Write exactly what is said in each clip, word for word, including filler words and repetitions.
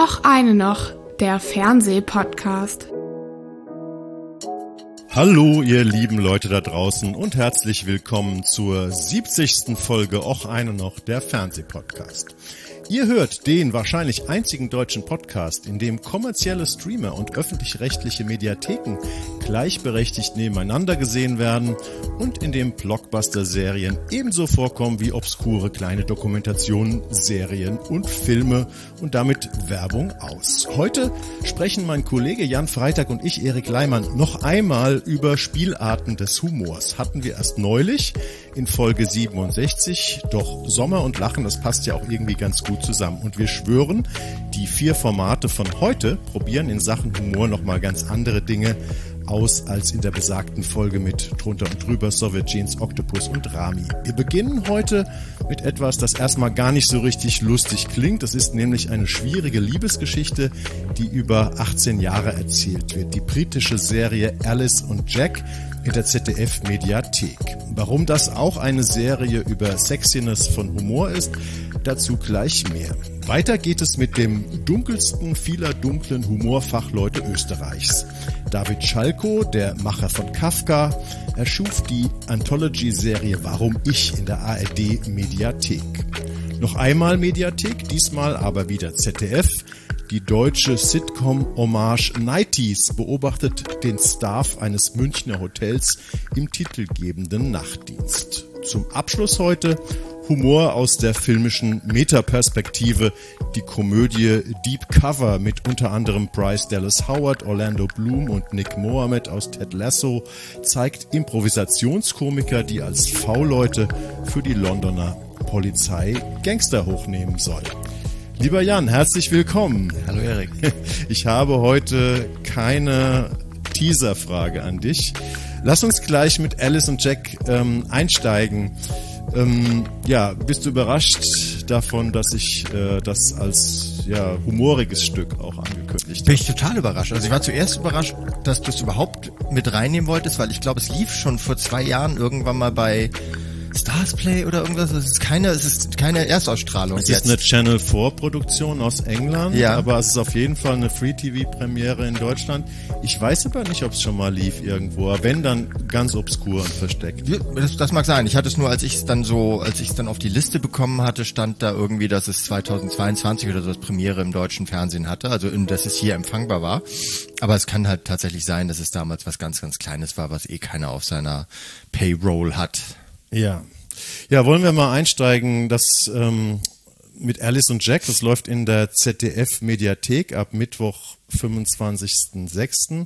Och eine noch, der Fernsehpodcast. Hallo ihr lieben Leute da draußen und herzlich willkommen zur siebzigsten Folge Och eine noch, der Fernsehpodcast. Ihr hört den wahrscheinlich einzigen deutschen Podcast, in dem kommerzielle Streamer und öffentlich-rechtliche Mediatheken gleichberechtigt nebeneinander gesehen werden und in dem Blockbuster-Serien ebenso vorkommen wie obskure kleine Dokumentationen, Serien und Filme und damit Werbung aus. Heute sprechen mein Kollege Jan Freitag und ich, Erik Leimann, noch einmal über Spielarten des Humors. Hatten wir erst neulich in Folge siebenundsechzig, doch Sommer und Lachen, das passt ja auch irgendwie ganz gut zusammen. Und wir schwören, die vier Formate von heute probieren in Sachen Humor nochmal ganz andere Dinge aus als in der besagten Folge mit Drunter und Drüber, Soviet Jeans, Octopus und Rami. Wir beginnen heute mit etwas, das erstmal gar nicht so richtig lustig klingt. Das ist nämlich eine schwierige Liebesgeschichte, die über achtzehn Jahre erzählt wird. Die britische Serie Alice und Jack in der Z D F-Mediathek. Warum das auch eine Serie über Sexiness von Humor ist, dazu gleich mehr. Weiter geht es mit dem dunkelsten vieler dunklen Humorfachleute Österreichs. David Schalko, der Macher von Kafka, erschuf die Anthology-Serie Warum ich in der A R D-Mediathek. Noch einmal Mediathek, diesmal aber wieder Z D F. Die deutsche Sitcom-Hommage Nighties beobachtet den Staff eines Münchner Hotels im titelgebenden Nachtdienst. Zum Abschluss heute Humor aus der filmischen Metaperspektive, die Komödie Deep Cover mit unter anderem Bryce Dallas Howard, Orlando Bloom und Nick Mohammed aus Ted Lasso zeigt Improvisationskomiker, die als V-Leute für die Londoner Polizei Gangster hochnehmen sollen. Lieber Jan, herzlich willkommen. Hallo Erik. Ich habe heute keine Teaserfrage an dich. Lass uns gleich mit Alice und Jack ähm, einsteigen. Ähm, ja, bist du überrascht davon, dass ich äh, das als ja humoriges Stück auch angekündigt habe? Bin ich total überrascht. Also ich war zuerst überrascht, dass du es überhaupt mit reinnehmen wolltest, weil ich glaube, es lief schon vor zwei Jahren irgendwann mal bei Starsplay oder irgendwas. Es ist keine, es ist keine Erstausstrahlung. Es jetzt. ist eine Channel vier Produktion aus England, ja. Aber es ist auf jeden Fall eine Free-T V-Premiere in Deutschland. Ich weiß aber nicht, ob es schon mal lief irgendwo. Wenn, dann ganz obskur und versteckt. Das, das mag sein. Ich hatte es nur, als ich es dann so, als ich es dann auf die Liste bekommen hatte, stand da irgendwie, dass es zweitausendzweiundzwanzig oder so das Premiere im deutschen Fernsehen hatte. Also, dass es hier empfangbar war. Aber es kann halt tatsächlich sein, dass es damals was ganz, ganz Kleines war, was eh keiner auf seiner Payroll hat. Ja, ja, wollen wir mal einsteigen, das ähm, mit Alice und Jack, das läuft in der Z D F-Mediathek ab Mittwoch, fünfundzwanzigsten sechsten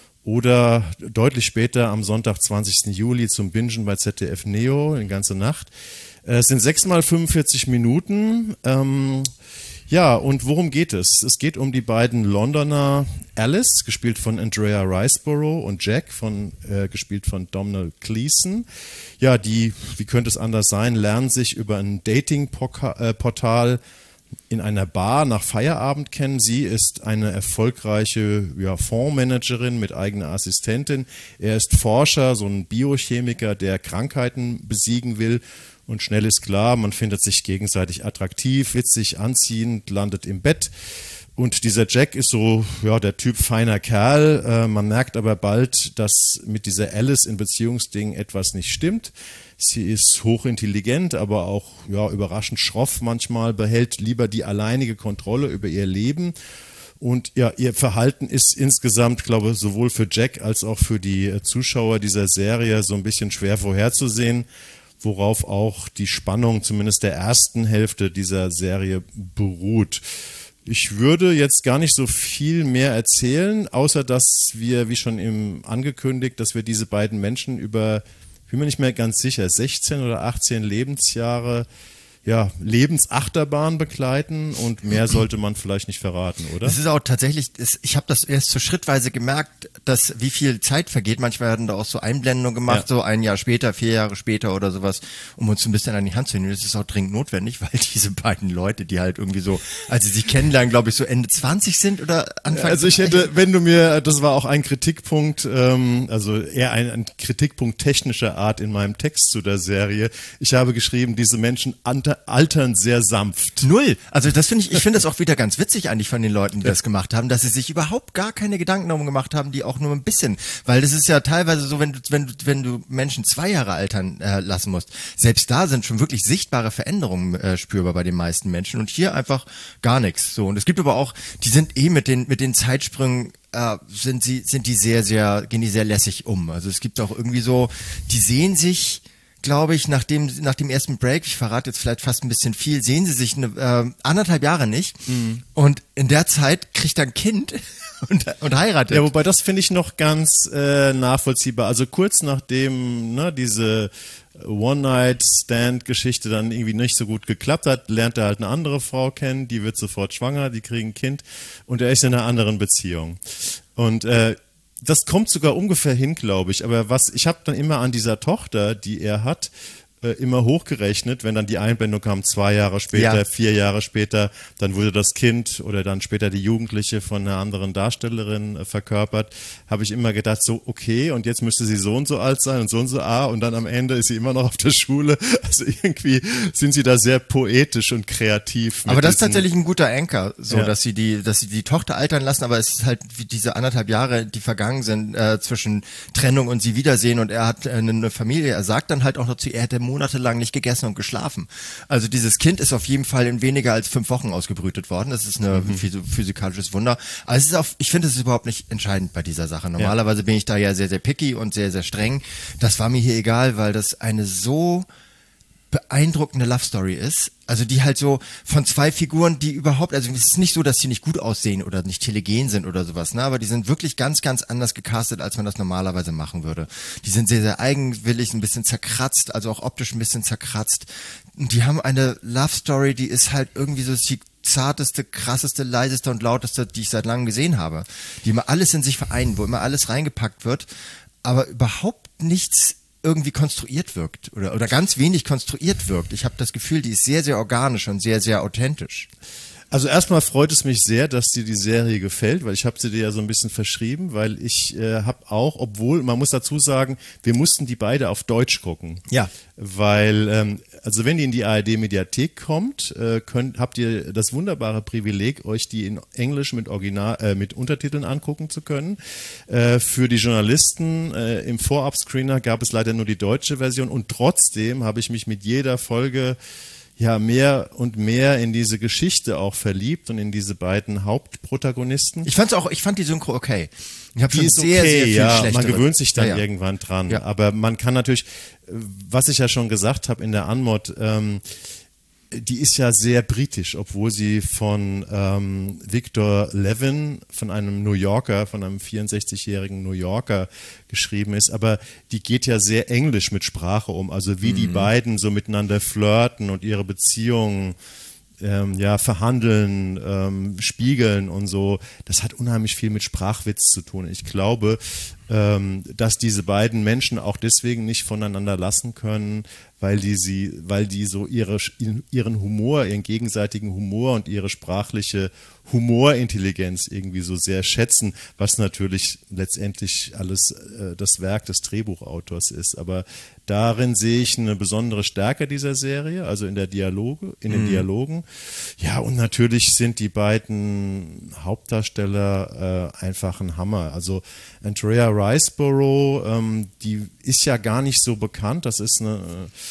oder deutlich später am Sonntag, zwanzigsten Juli zum Bingen bei Z D F Neo, die ganze Nacht. Äh, es sind sechs mal fünfundvierzig Minuten. Ähm, Ja, und worum geht es? Es geht um die beiden Londoner, Alice, gespielt von Andrea Riseborough, und Jack, von, äh, gespielt von Domhnall Gleeson. Ja, die, wie könnte es anders sein, lernen sich über ein Dating-Portal in einer Bar nach Feierabend kennen. Sie ist eine erfolgreiche ja, Fondsmanagerin mit eigener Assistentin. Er ist Forscher, so ein Biochemiker, der Krankheiten besiegen will. Und schnell ist klar, man findet sich gegenseitig attraktiv, witzig, anziehend, landet im Bett. Und dieser Jack ist so ja der Typ feiner Kerl. Äh, man merkt aber bald, dass mit dieser Alice in Beziehungsdingen etwas nicht stimmt. Sie ist hochintelligent, aber auch ja überraschend schroff manchmal, behält lieber die alleinige Kontrolle über ihr Leben. Und ja, ihr Verhalten ist insgesamt, glaube ich, sowohl für Jack als auch für die Zuschauer dieser Serie so ein bisschen schwer vorherzusehen, worauf auch die Spannung zumindest der ersten Hälfte dieser Serie beruht. Ich würde jetzt gar nicht so viel mehr erzählen, außer dass wir, wie schon im angekündigt, dass wir diese beiden Menschen über, bin mir nicht mehr ganz sicher, sechzehn oder achtzehn Lebensjahre, ja, Lebensachterbahn begleiten, und mehr sollte man vielleicht nicht verraten, oder? Es ist auch tatsächlich, ich habe das erst so schrittweise gemerkt, dass wie viel Zeit vergeht. Manchmal werden da auch so Einblendungen gemacht, ja. So ein Jahr später, vier Jahre später oder sowas, um uns ein bisschen an die Hand zu nehmen. Das ist auch dringend notwendig, weil diese beiden Leute, die halt irgendwie so, als sie sich kennenlernen, glaube ich, so Ende zwanzig sind oder Anfang. Also ich hätte, wenn du mir, das war auch ein Kritikpunkt, ähm, also eher ein, ein Kritikpunkt technischer Art in meinem Text zu der Serie. Ich habe geschrieben, diese Menschen anta alter, altern sehr sanft. Null. Also das finde ich, ich finde das auch wieder ganz witzig eigentlich von den Leuten, die das gemacht haben, dass sie sich überhaupt gar keine Gedanken darum gemacht haben, die auch nur ein bisschen, weil das ist ja teilweise so, wenn du, wenn du, wenn du Menschen zwei Jahre altern äh, lassen musst, selbst da sind schon wirklich sichtbare Veränderungen äh, spürbar bei den meisten Menschen und hier einfach gar nichts. So. Und es gibt aber auch, die sind eh mit den, mit den Zeitsprüngen äh, sind sie, sind die sehr, sehr, gehen die sehr lässig um. Also es gibt auch irgendwie so, die sehen sich, glaube ich, nach dem, nach dem ersten Break, ich verrate jetzt vielleicht fast ein bisschen viel, sehen sie sich eine, äh, anderthalb Jahre nicht mhm. und in der Zeit kriegt er ein Kind und, und heiratet. Ja, wobei das finde ich noch ganz äh, nachvollziehbar. Also kurz nachdem ne, diese One-Night-Stand-Geschichte dann irgendwie nicht so gut geklappt hat, lernt er halt eine andere Frau kennen, die wird sofort schwanger, die kriegen ein Kind und er ist in einer anderen Beziehung. Und äh, das kommt sogar ungefähr hin, glaube ich. Aber was ich habe dann immer an dieser Tochter, die er hat, äh, immer hochgerechnet, wenn dann die Einblendung kam, zwei Jahre später, ja. vier Jahre später, dann wurde das Kind oder dann später die Jugendliche von einer anderen Darstellerin äh, verkörpert, habe ich immer gedacht, so okay, und jetzt müsste sie so und so alt sein und so und so ah, und dann am Ende ist sie immer noch auf der Schule. Also irgendwie sind sie da sehr poetisch und kreativ. Aber das ist tatsächlich ein guter Anker, so ja. dass sie die, dass sie die Tochter altern lassen, aber es ist halt wie diese anderthalb Jahre, die vergangen sind äh, zwischen Trennung und sie wiedersehen und er hat äh, eine Familie. Er sagt dann halt auch noch zu ihr, er hätte monatelang nicht gegessen und geschlafen. Also dieses Kind ist auf jeden Fall in weniger als fünf Wochen ausgebrütet worden. Das ist ein mhm. physikalisches Wunder. Aber es ist auch, ich finde, es ist überhaupt nicht entscheidend bei dieser Sache. Normalerweise ja. bin ich da ja sehr, sehr picky und sehr, sehr streng. Das war mir hier egal, weil das eine so beeindruckende Love Story ist. Also die halt so von zwei Figuren, die überhaupt, also es ist nicht so, dass sie nicht gut aussehen oder nicht telegen sind oder sowas, ne, aber die sind wirklich ganz, ganz anders gecastet, als man das normalerweise machen würde. Die sind sehr, sehr eigenwillig, ein bisschen zerkratzt, also auch optisch ein bisschen zerkratzt. Und die haben eine Love Story, die ist halt irgendwie so die zarteste, krasseste, leiseste und lauteste, die ich seit langem gesehen habe. Die immer alles in sich vereinen, wo immer alles reingepackt wird, aber überhaupt nichts irgendwie konstruiert wirkt oder, oder ganz wenig konstruiert wirkt. Ich habe das Gefühl, die ist sehr, sehr organisch und sehr, sehr authentisch. Also erstmal freut es mich sehr, dass dir die Serie gefällt, weil ich habe sie dir ja so ein bisschen verschrieben, weil ich äh, habe auch, obwohl, man muss dazu sagen, wir mussten die beide auf Deutsch gucken. Ja. Weil, ähm, also wenn die in die A R D-Mediathek kommt, äh, könnt, habt ihr das wunderbare Privileg, euch die in Englisch mit Original, äh, mit Untertiteln angucken zu können. Äh, für die Journalisten äh, im Vorab-Screener gab es leider nur die deutsche Version und trotzdem habe ich mich mit jeder Folge ja mehr und mehr in diese Geschichte auch verliebt und in diese beiden Hauptprotagonisten. Ich fand's auch, ich fand die Synchro okay. Ich habe schon ist sehr, okay, sehr viel ja, schlechtere. Man gewöhnt sich dann ja, ja. irgendwann dran. Ja. Aber man kann natürlich, was ich ja schon gesagt habe in der Anmod, ähm, die ist ja sehr britisch, obwohl sie von ähm, Victor Levin, von einem New Yorker, von einem vierundsechzigjährigen New Yorker geschrieben ist, aber die geht ja sehr englisch mit Sprache um, also wie mhm. die beiden so miteinander flirten und ihre Beziehungen ähm, ja, verhandeln, ähm, spiegeln und so, das hat unheimlich viel mit Sprachwitz zu tun. Ich glaube, ähm, dass diese beiden Menschen auch deswegen nicht voneinander lassen können, weil die sie, weil die so ihre, ihren Humor, ihren gegenseitigen Humor und ihre sprachliche Humorintelligenz irgendwie so sehr schätzen, was natürlich letztendlich alles äh, das Werk des Drehbuchautors ist. Aber darin sehe ich eine besondere Stärke dieser Serie, also in der Dialoge, in den mhm. Dialogen. Ja, und natürlich sind die beiden Hauptdarsteller äh, einfach ein Hammer. Also Andrea Riseborough, ähm, die ist ja gar nicht so bekannt. Das ist eine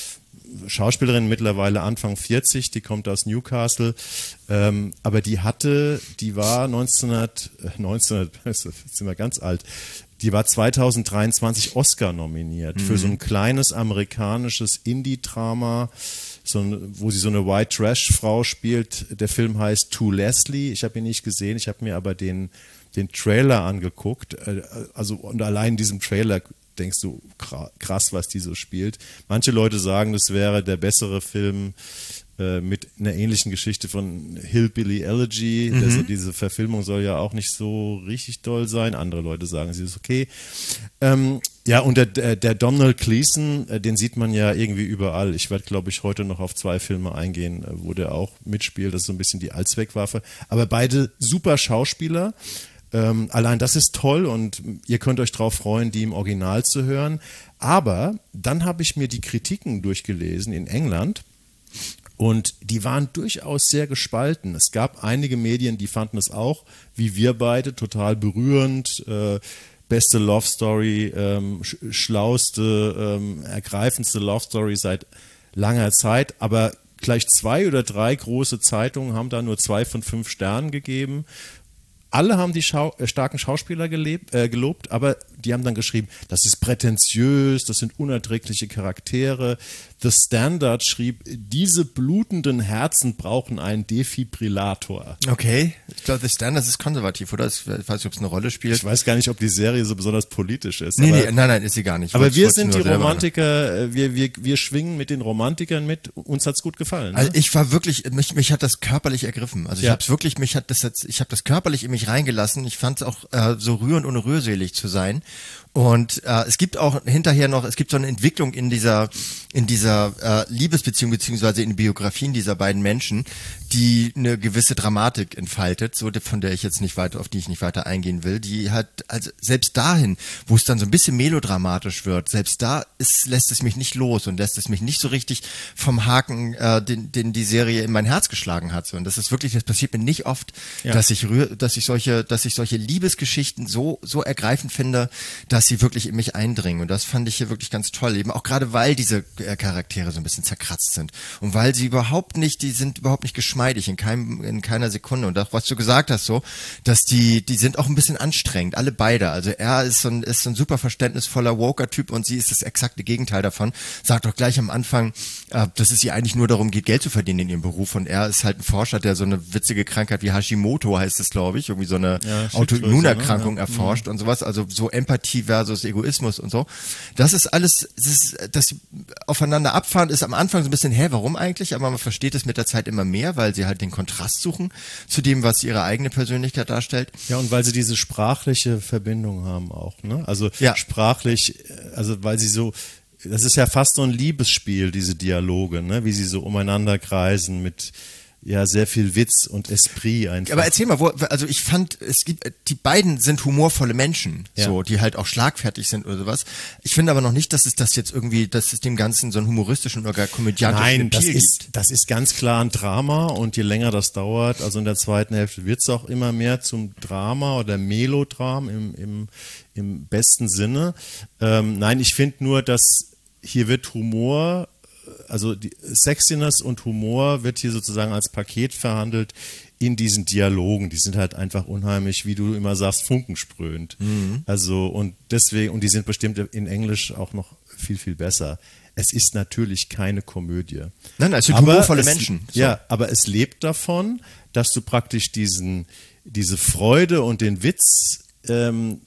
äh, Schauspielerin, mittlerweile Anfang vierzig, die kommt aus Newcastle, ähm, aber die hatte, die war neunzehnhundert, äh, neunzehnhundert, jetzt sind wir ganz alt, die war zweitausenddreiundzwanzig Oscar nominiert mhm. für so ein kleines amerikanisches Indie-Drama, so ein, wo sie so eine White Trash-Frau spielt. Der Film heißt To Leslie. Ich habe ihn nicht gesehen, ich habe mir aber den, den Trailer angeguckt. Also und allein in diesem Trailer denkst du, krass, was die so spielt. Manche Leute sagen, das wäre der bessere Film äh, mit einer ähnlichen Geschichte von Hillbilly Elegy. Mhm. Das, diese Verfilmung soll ja auch nicht so richtig doll sein. Andere Leute sagen, sie ist okay. Ähm, ja, und der, der Donald Gleason, den sieht man ja irgendwie überall. Ich werde, glaube ich, heute noch auf zwei Filme eingehen, wo der auch mitspielt. Das ist so ein bisschen die Allzweckwaffe. Aber beide super Schauspieler. Ähm, allein das ist toll und ihr könnt euch drauf freuen, die im Original zu hören. Aber dann habe ich mir die Kritiken durchgelesen in England Und die waren durchaus sehr gespalten. Es gab einige Medien, die fanden es auch, wie wir beide, total berührend, äh, beste Love Story, ähm, sch schlauste, ähm, ergreifendste Love Story seit langer Zeit. Aber gleich zwei oder drei große Zeitungen haben da nur zwei von fünf Sternen gegeben. Alle haben die Schau äh, starken Schauspieler gelebt, äh, gelobt, aber die haben dann geschrieben, das ist prätentiös, das sind unerträgliche Charaktere. The Standard schrieb, diese blutenden Herzen brauchen einen Defibrillator. Okay, ich glaube, The Standard ist konservativ, oder? Ich weiß nicht, ob es eine Rolle spielt. Ich weiß gar nicht, ob die Serie so besonders politisch ist. Nee, aber, nee, nein, nein, ist sie gar nicht. Aber Wollt's, wir sind die selber Romantiker, wir, wir, wir schwingen mit den Romantikern mit, uns hat's gut gefallen. Ne? Also ich war wirklich, mich, mich hat das körperlich ergriffen. Also ich Ja. habe es wirklich, mich hat das jetzt, ich habe das körperlich in mich reingelassen. Ich fand es auch äh, so rührend und rührselig zu sein. Und äh, es gibt auch hinterher noch, es gibt so eine Entwicklung in dieser, in dieser äh, Liebesbeziehung beziehungsweise in den Biografien dieser beiden Menschen, die eine gewisse Dramatik entfaltet, so von der ich jetzt nicht weiter, auf die ich nicht weiter eingehen will. Die hat, also selbst dahin, wo es dann so ein bisschen melodramatisch wird, selbst da ist, lässt es mich nicht los und lässt es mich nicht so richtig vom Haken, äh, den, den die Serie in mein Herz geschlagen hat. So. Und das ist wirklich, das passiert mir nicht oft, Ja. dass ich rühr, dass ich solche, dass ich solche Liebesgeschichten so, so ergreifend finde, dass sie wirklich in mich eindringen. Und das fand ich hier wirklich ganz toll. Eben auch gerade, weil diese äh, Charaktere so ein bisschen zerkratzt sind. Und weil sie überhaupt nicht, die sind überhaupt nicht geschmeidig in keinem, in keiner Sekunde. Und auch was du gesagt hast, so, dass die, die sind auch ein bisschen anstrengend. Alle beide. Also er ist so ein, ist so ein super verständnisvoller Woker-Typ und sie ist das exakte Gegenteil davon. Sagt doch gleich am Anfang, äh, dass es ihr eigentlich nur darum geht, Geld zu verdienen in ihrem Beruf. Und er ist halt ein Forscher, der so eine witzige Krankheit wie Hashimoto heißt es, glaube ich, irgendwie so eine Ja, Autoimmunerkrankung ne? Ja. erforscht und sowas. Also so Empathie versus Egoismus und so. Das ist alles, das, ist, das aufeinander abfahren ist am Anfang so ein bisschen, hä, warum eigentlich? Aber man versteht es mit der Zeit immer mehr, weil sie halt den Kontrast suchen zu dem, was ihre eigene Persönlichkeit darstellt. Ja, und weil sie diese sprachliche Verbindung haben auch, ne? Also Ja. sprachlich, also weil sie so, das ist ja fast so ein Liebesspiel, diese Dialoge, ne? Wie sie so umeinander kreisen mit ja sehr viel Witz und Esprit einfach. Aber erzähl mal, wo, also ich fand, es gibt, die beiden sind humorvolle Menschen, Ja. so, die halt auch schlagfertig sind oder sowas. Ich finde aber noch nicht, dass es das jetzt irgendwie, dass es dem Ganzen so einen humoristischen oder gar komödiantischen Nein, das Appeal ist, gibt. das ist ganz klar ein Drama und je länger das dauert, also in der zweiten Hälfte wird es auch immer mehr zum Drama oder Melodram im, im, im besten Sinne. Ähm, nein, ich finde nur, dass hier wird Humor, also die Sexiness und Humor wird hier sozusagen als Paket verhandelt in diesen Dialogen. Die sind halt einfach unheimlich, wie du immer sagst, funkensprühend. Mhm. Also und deswegen, und die sind bestimmt in Englisch auch noch viel, viel besser. Es ist natürlich keine Komödie. Nein, es sind Aber humorvolle es, Menschen. So. Ja, aber es lebt davon, dass du praktisch diesen, diese Freude und den Witz ähm,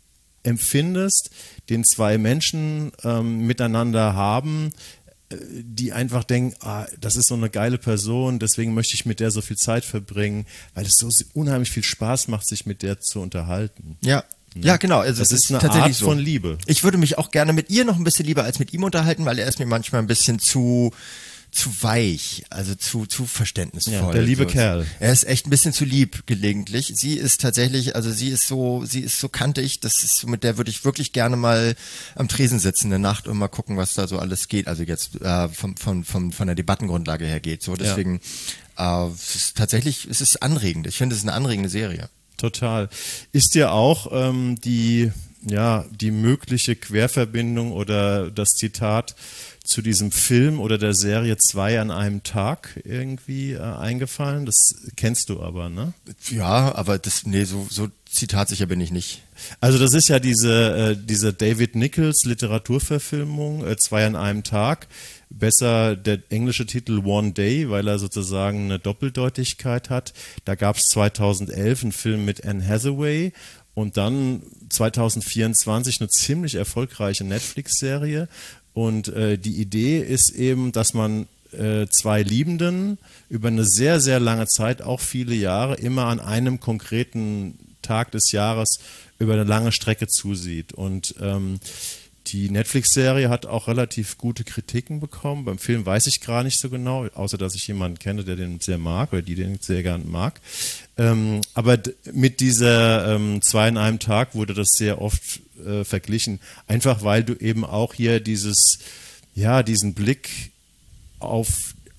empfindest, den zwei Menschen ähm, miteinander haben, äh, die einfach denken, ah, das ist so eine geile Person, deswegen möchte ich mit der so viel Zeit verbringen, weil es so unheimlich viel Spaß macht, sich mit der zu unterhalten. Ja. Ja, genau. Also Das es ist eine tatsächlich Art so. von Liebe. Ich würde mich auch gerne mit ihr noch ein bisschen lieber als mit ihm unterhalten, weil er ist mir manchmal ein bisschen zu zu weich, also zu zu verständnisvoll. Ja, der liebe so. Kerl. Er ist echt ein bisschen zu lieb gelegentlich. Sie ist tatsächlich, also sie ist so, sie ist so kantig, das ist, mit der würde ich wirklich gerne mal am Tresen sitzen eine Nacht und mal gucken, was da so alles geht. Also jetzt äh, von von von von der Debattengrundlage her geht. So deswegen, äh, es ist tatsächlich, es ist anregend. Ich finde, es ist eine anregende Serie. Total. Ist dir auch ähm, die, ja, die mögliche Querverbindung oder das Zitat zu diesem Film oder der Serie Zwei an einem Tag irgendwie äh, eingefallen? Das kennst du aber, ne? Ja, aber das, nee, so, so zitatsicher bin ich nicht. Also das ist ja diese, äh, diese David Nichols Literaturverfilmung, äh, Zwei an einem Tag. Besser der englische Titel One Day, weil er sozusagen eine Doppeldeutigkeit hat. Da gab es zweitausendelf einen Film mit Anne Hathaway und dann zweitausendvierundzwanzig eine ziemlich erfolgreiche Netflix-Serie. Und äh, die Idee ist eben, dass man äh, zwei Liebenden über eine sehr, sehr lange Zeit, auch viele Jahre, immer an einem konkreten Tag des Jahres über eine lange Strecke zusieht. Und ähm, die Netflix-Serie hat auch relativ gute Kritiken bekommen. Beim Film weiß ich gar nicht so genau, außer dass ich jemanden kenne, der den sehr mag oder die den sehr gern mag. Ähm, aber d- mit dieser ähm, Zwei in einem Tag wurde das sehr oft äh, verglichen. Einfach weil du eben auch hier dieses, ja, diesen Blick auf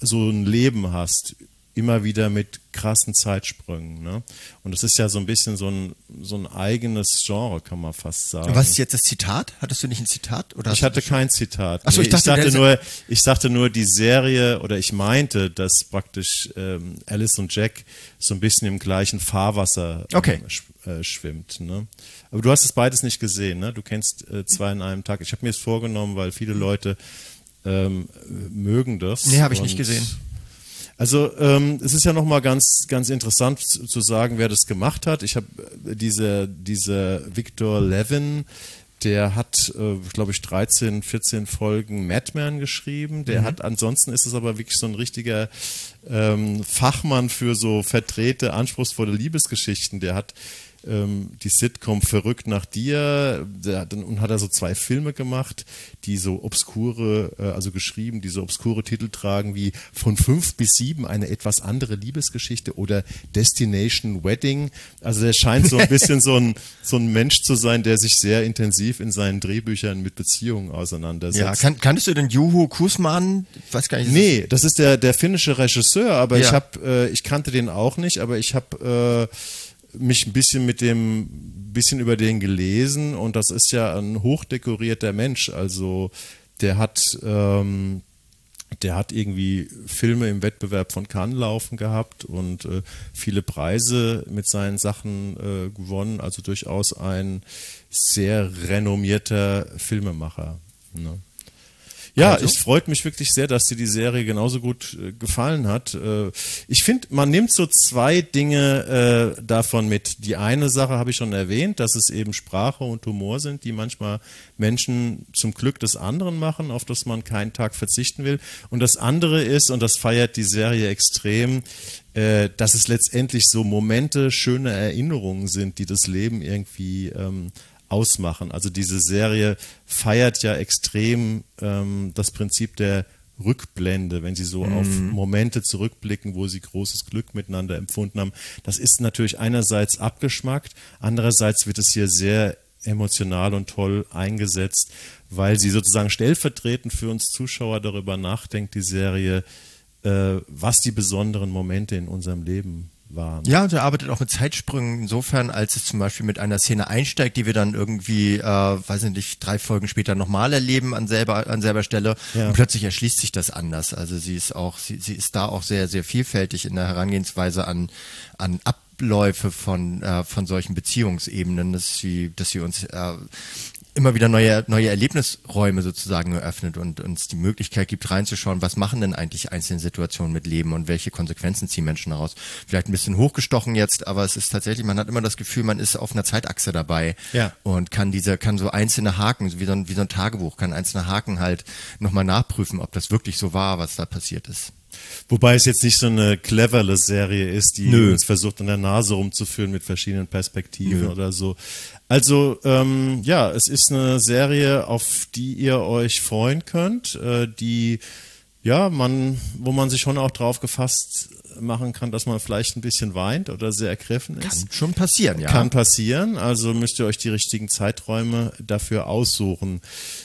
so ein Leben hast, immer wieder mit krassen Zeitsprüngen. Ne? Und das ist ja so ein bisschen so ein, so ein eigenes Genre, kann man fast sagen. Was ist jetzt das Zitat? Hattest du nicht ein Zitat? Oder ich hatte kein Zitat. Ach so, nee, ich, dachte, ich, sagte nur, ich sagte nur, die Serie, oder ich meinte, dass praktisch ähm, Alice und Jack so ein bisschen im gleichen Fahrwasser ähm, okay. sch äh, schwimmt. Ne? Aber du hast es beides nicht gesehen, ne? Du kennst äh, zwei in einem Tag. Ich habe mir es vorgenommen, weil viele Leute ähm, mögen das. Nee, habe ich nicht gesehen. Also ähm, es ist ja nochmal ganz ganz interessant zu, zu sagen, wer das gemacht hat. Ich habe äh, diese diese Victor Levin, der hat, äh, glaube ich, dreizehn, vierzehn Folgen Madman geschrieben. Der mhm. hat, ansonsten ist es aber wirklich so ein richtiger ähm, Fachmann für so verdrehte, anspruchsvolle Liebesgeschichten. Der hat ähm, die Sitcom Verrückt nach dir, der hat, und hat er so zwei Filme gemacht, die so obskure, äh, also geschrieben, die so obskure Titel tragen wie Von fünf bis sieben, eine etwas andere Liebesgeschichte oder Destination Wedding. Also der scheint so ein bisschen so ein, so ein Mensch zu sein, der sich sehr intensiv in seinen Drehbüchern mit Beziehungen auseinandersetzt. Ja, kan kanntest du den Juho Kussmann? Ich weiß gar nicht. Nee, das ist der, der finnische Regisseur, aber ja. ich habe, äh, ich kannte den auch nicht, aber ich habe äh, mich ein bisschen mit dem, bisschen über den gelesen, und das ist ja ein hochdekorierter Mensch, also der hat, ähm, der hat irgendwie Filme im Wettbewerb von Cannes laufen gehabt und äh, viele Preise mit seinen Sachen äh, gewonnen, also durchaus ein sehr renommierter Filmemacher, ne? Ja, also? Es freut mich wirklich sehr, dass dir die Serie genauso gut äh, gefallen hat. Äh, ich finde, man nimmt so zwei Dinge äh, davon mit. Die eine Sache habe ich schon erwähnt, dass es eben Sprache und Humor sind, die manchmal Menschen zum Glück des anderen machen, auf das man keinen Tag verzichten will. Und das andere ist, und das feiert die Serie extrem, äh, dass es letztendlich so Momente, schöne Erinnerungen sind, die das Leben irgendwie ähm, ausmachen. Also diese Serie feiert ja extrem ähm, das Prinzip der Rückblende, wenn sie so mhm. auf Momente zurückblicken, wo sie großes Glück miteinander empfunden haben. Das ist natürlich einerseits abgeschmackt, andererseits wird es hier sehr emotional und toll eingesetzt, weil sie sozusagen stellvertretend für uns Zuschauer darüber nachdenkt, die Serie, äh, was die besonderen Momente in unserem Leben waren. Ja, und er arbeitet auch mit Zeitsprüngen insofern, als es zum Beispiel mit einer Szene einsteigt, die wir dann irgendwie, äh, weiß ich nicht, drei Folgen später nochmal erleben an selber, an selber Stelle, ja. Und plötzlich erschließt sich das anders. Also sie ist auch, sie, sie ist da auch sehr, sehr vielfältig in der Herangehensweise an, an Abläufe von, äh, von solchen Beziehungsebenen, dass sie, dass sie uns äh, immer wieder neue, neue Erlebnisräume sozusagen eröffnet und uns die Möglichkeit gibt, reinzuschauen, was machen denn eigentlich einzelne Situationen mit Leben und welche Konsequenzen ziehen Menschen daraus. Vielleicht ein bisschen hochgestochen jetzt, aber es ist tatsächlich, man hat immer das Gefühl, man ist auf einer Zeitachse dabei, ja. Und kann diese, kann so einzelne Haken, wie so ein, wie so ein Tagebuch, kann einzelne Haken halt nochmal nachprüfen, ob das wirklich so war, was da passiert ist. Wobei es jetzt nicht so eine cleverle Serie ist, die Nö. uns versucht, an der Nase rumzuführen mit verschiedenen Perspektiven Nö. oder so. Also, ähm, ja, es ist eine Serie, auf die ihr euch freuen könnt, äh, die, ja, man, wo man sich schon auch drauf gefasst machen kann, dass man vielleicht ein bisschen weint oder sehr ergriffen ist. Kann schon passieren, ja. Kann passieren, also müsst ihr euch die richtigen Zeiträume dafür aussuchen.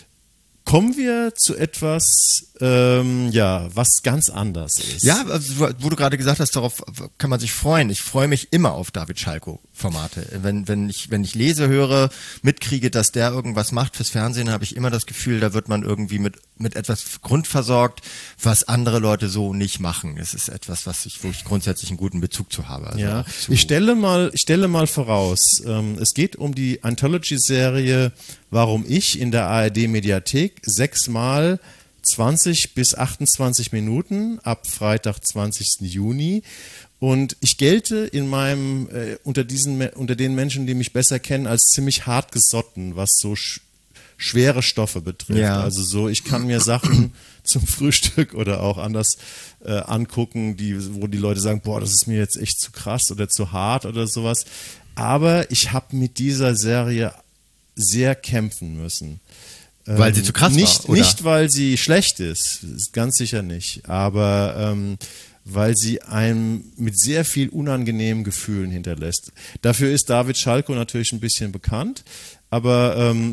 Kommen wir zu etwas, ähm, ja, was ganz anders ist. Ja, also, wo du gerade gesagt hast, darauf kann man sich freuen. Ich freue mich immer auf David Schalko-Formate. Wenn, wenn ich, wenn ich lese, höre, mitkriege, dass der irgendwas macht fürs Fernsehen, habe ich immer das Gefühl, da wird man irgendwie mit, mit etwas grundversorgt, was andere Leute so nicht machen. Es ist etwas, was ich, wo ich grundsätzlich einen guten Bezug zu habe. Also ja, zu ich stelle mal, ich stelle mal voraus, ähm, es geht um die Anthology-Serie Warum ich in der A R D-Mediathek sechsmal zwanzig bis achtundzwanzig Minuten ab Freitag, zwanzigsten Juni. Und ich gelte in meinem, äh, unter diesen, unter den Menschen, die mich besser kennen, als ziemlich hart gesotten, was so sch schwere Stoffe betrifft. Ja. Also so, ich kann mir Sachen zum Frühstück oder auch anders äh, angucken, die, wo die Leute sagen, boah, das ist mir jetzt echt zu krass oder zu hart oder sowas. Aber ich habe mit dieser Serie sehr kämpfen müssen. Weil sie zu krass nicht, war, oder? Nicht, weil sie schlecht ist, ist ganz sicher nicht, aber ähm, weil sie einem mit sehr viel unangenehmen Gefühlen hinterlässt. Dafür ist David Schalko natürlich ein bisschen bekannt, aber ähm,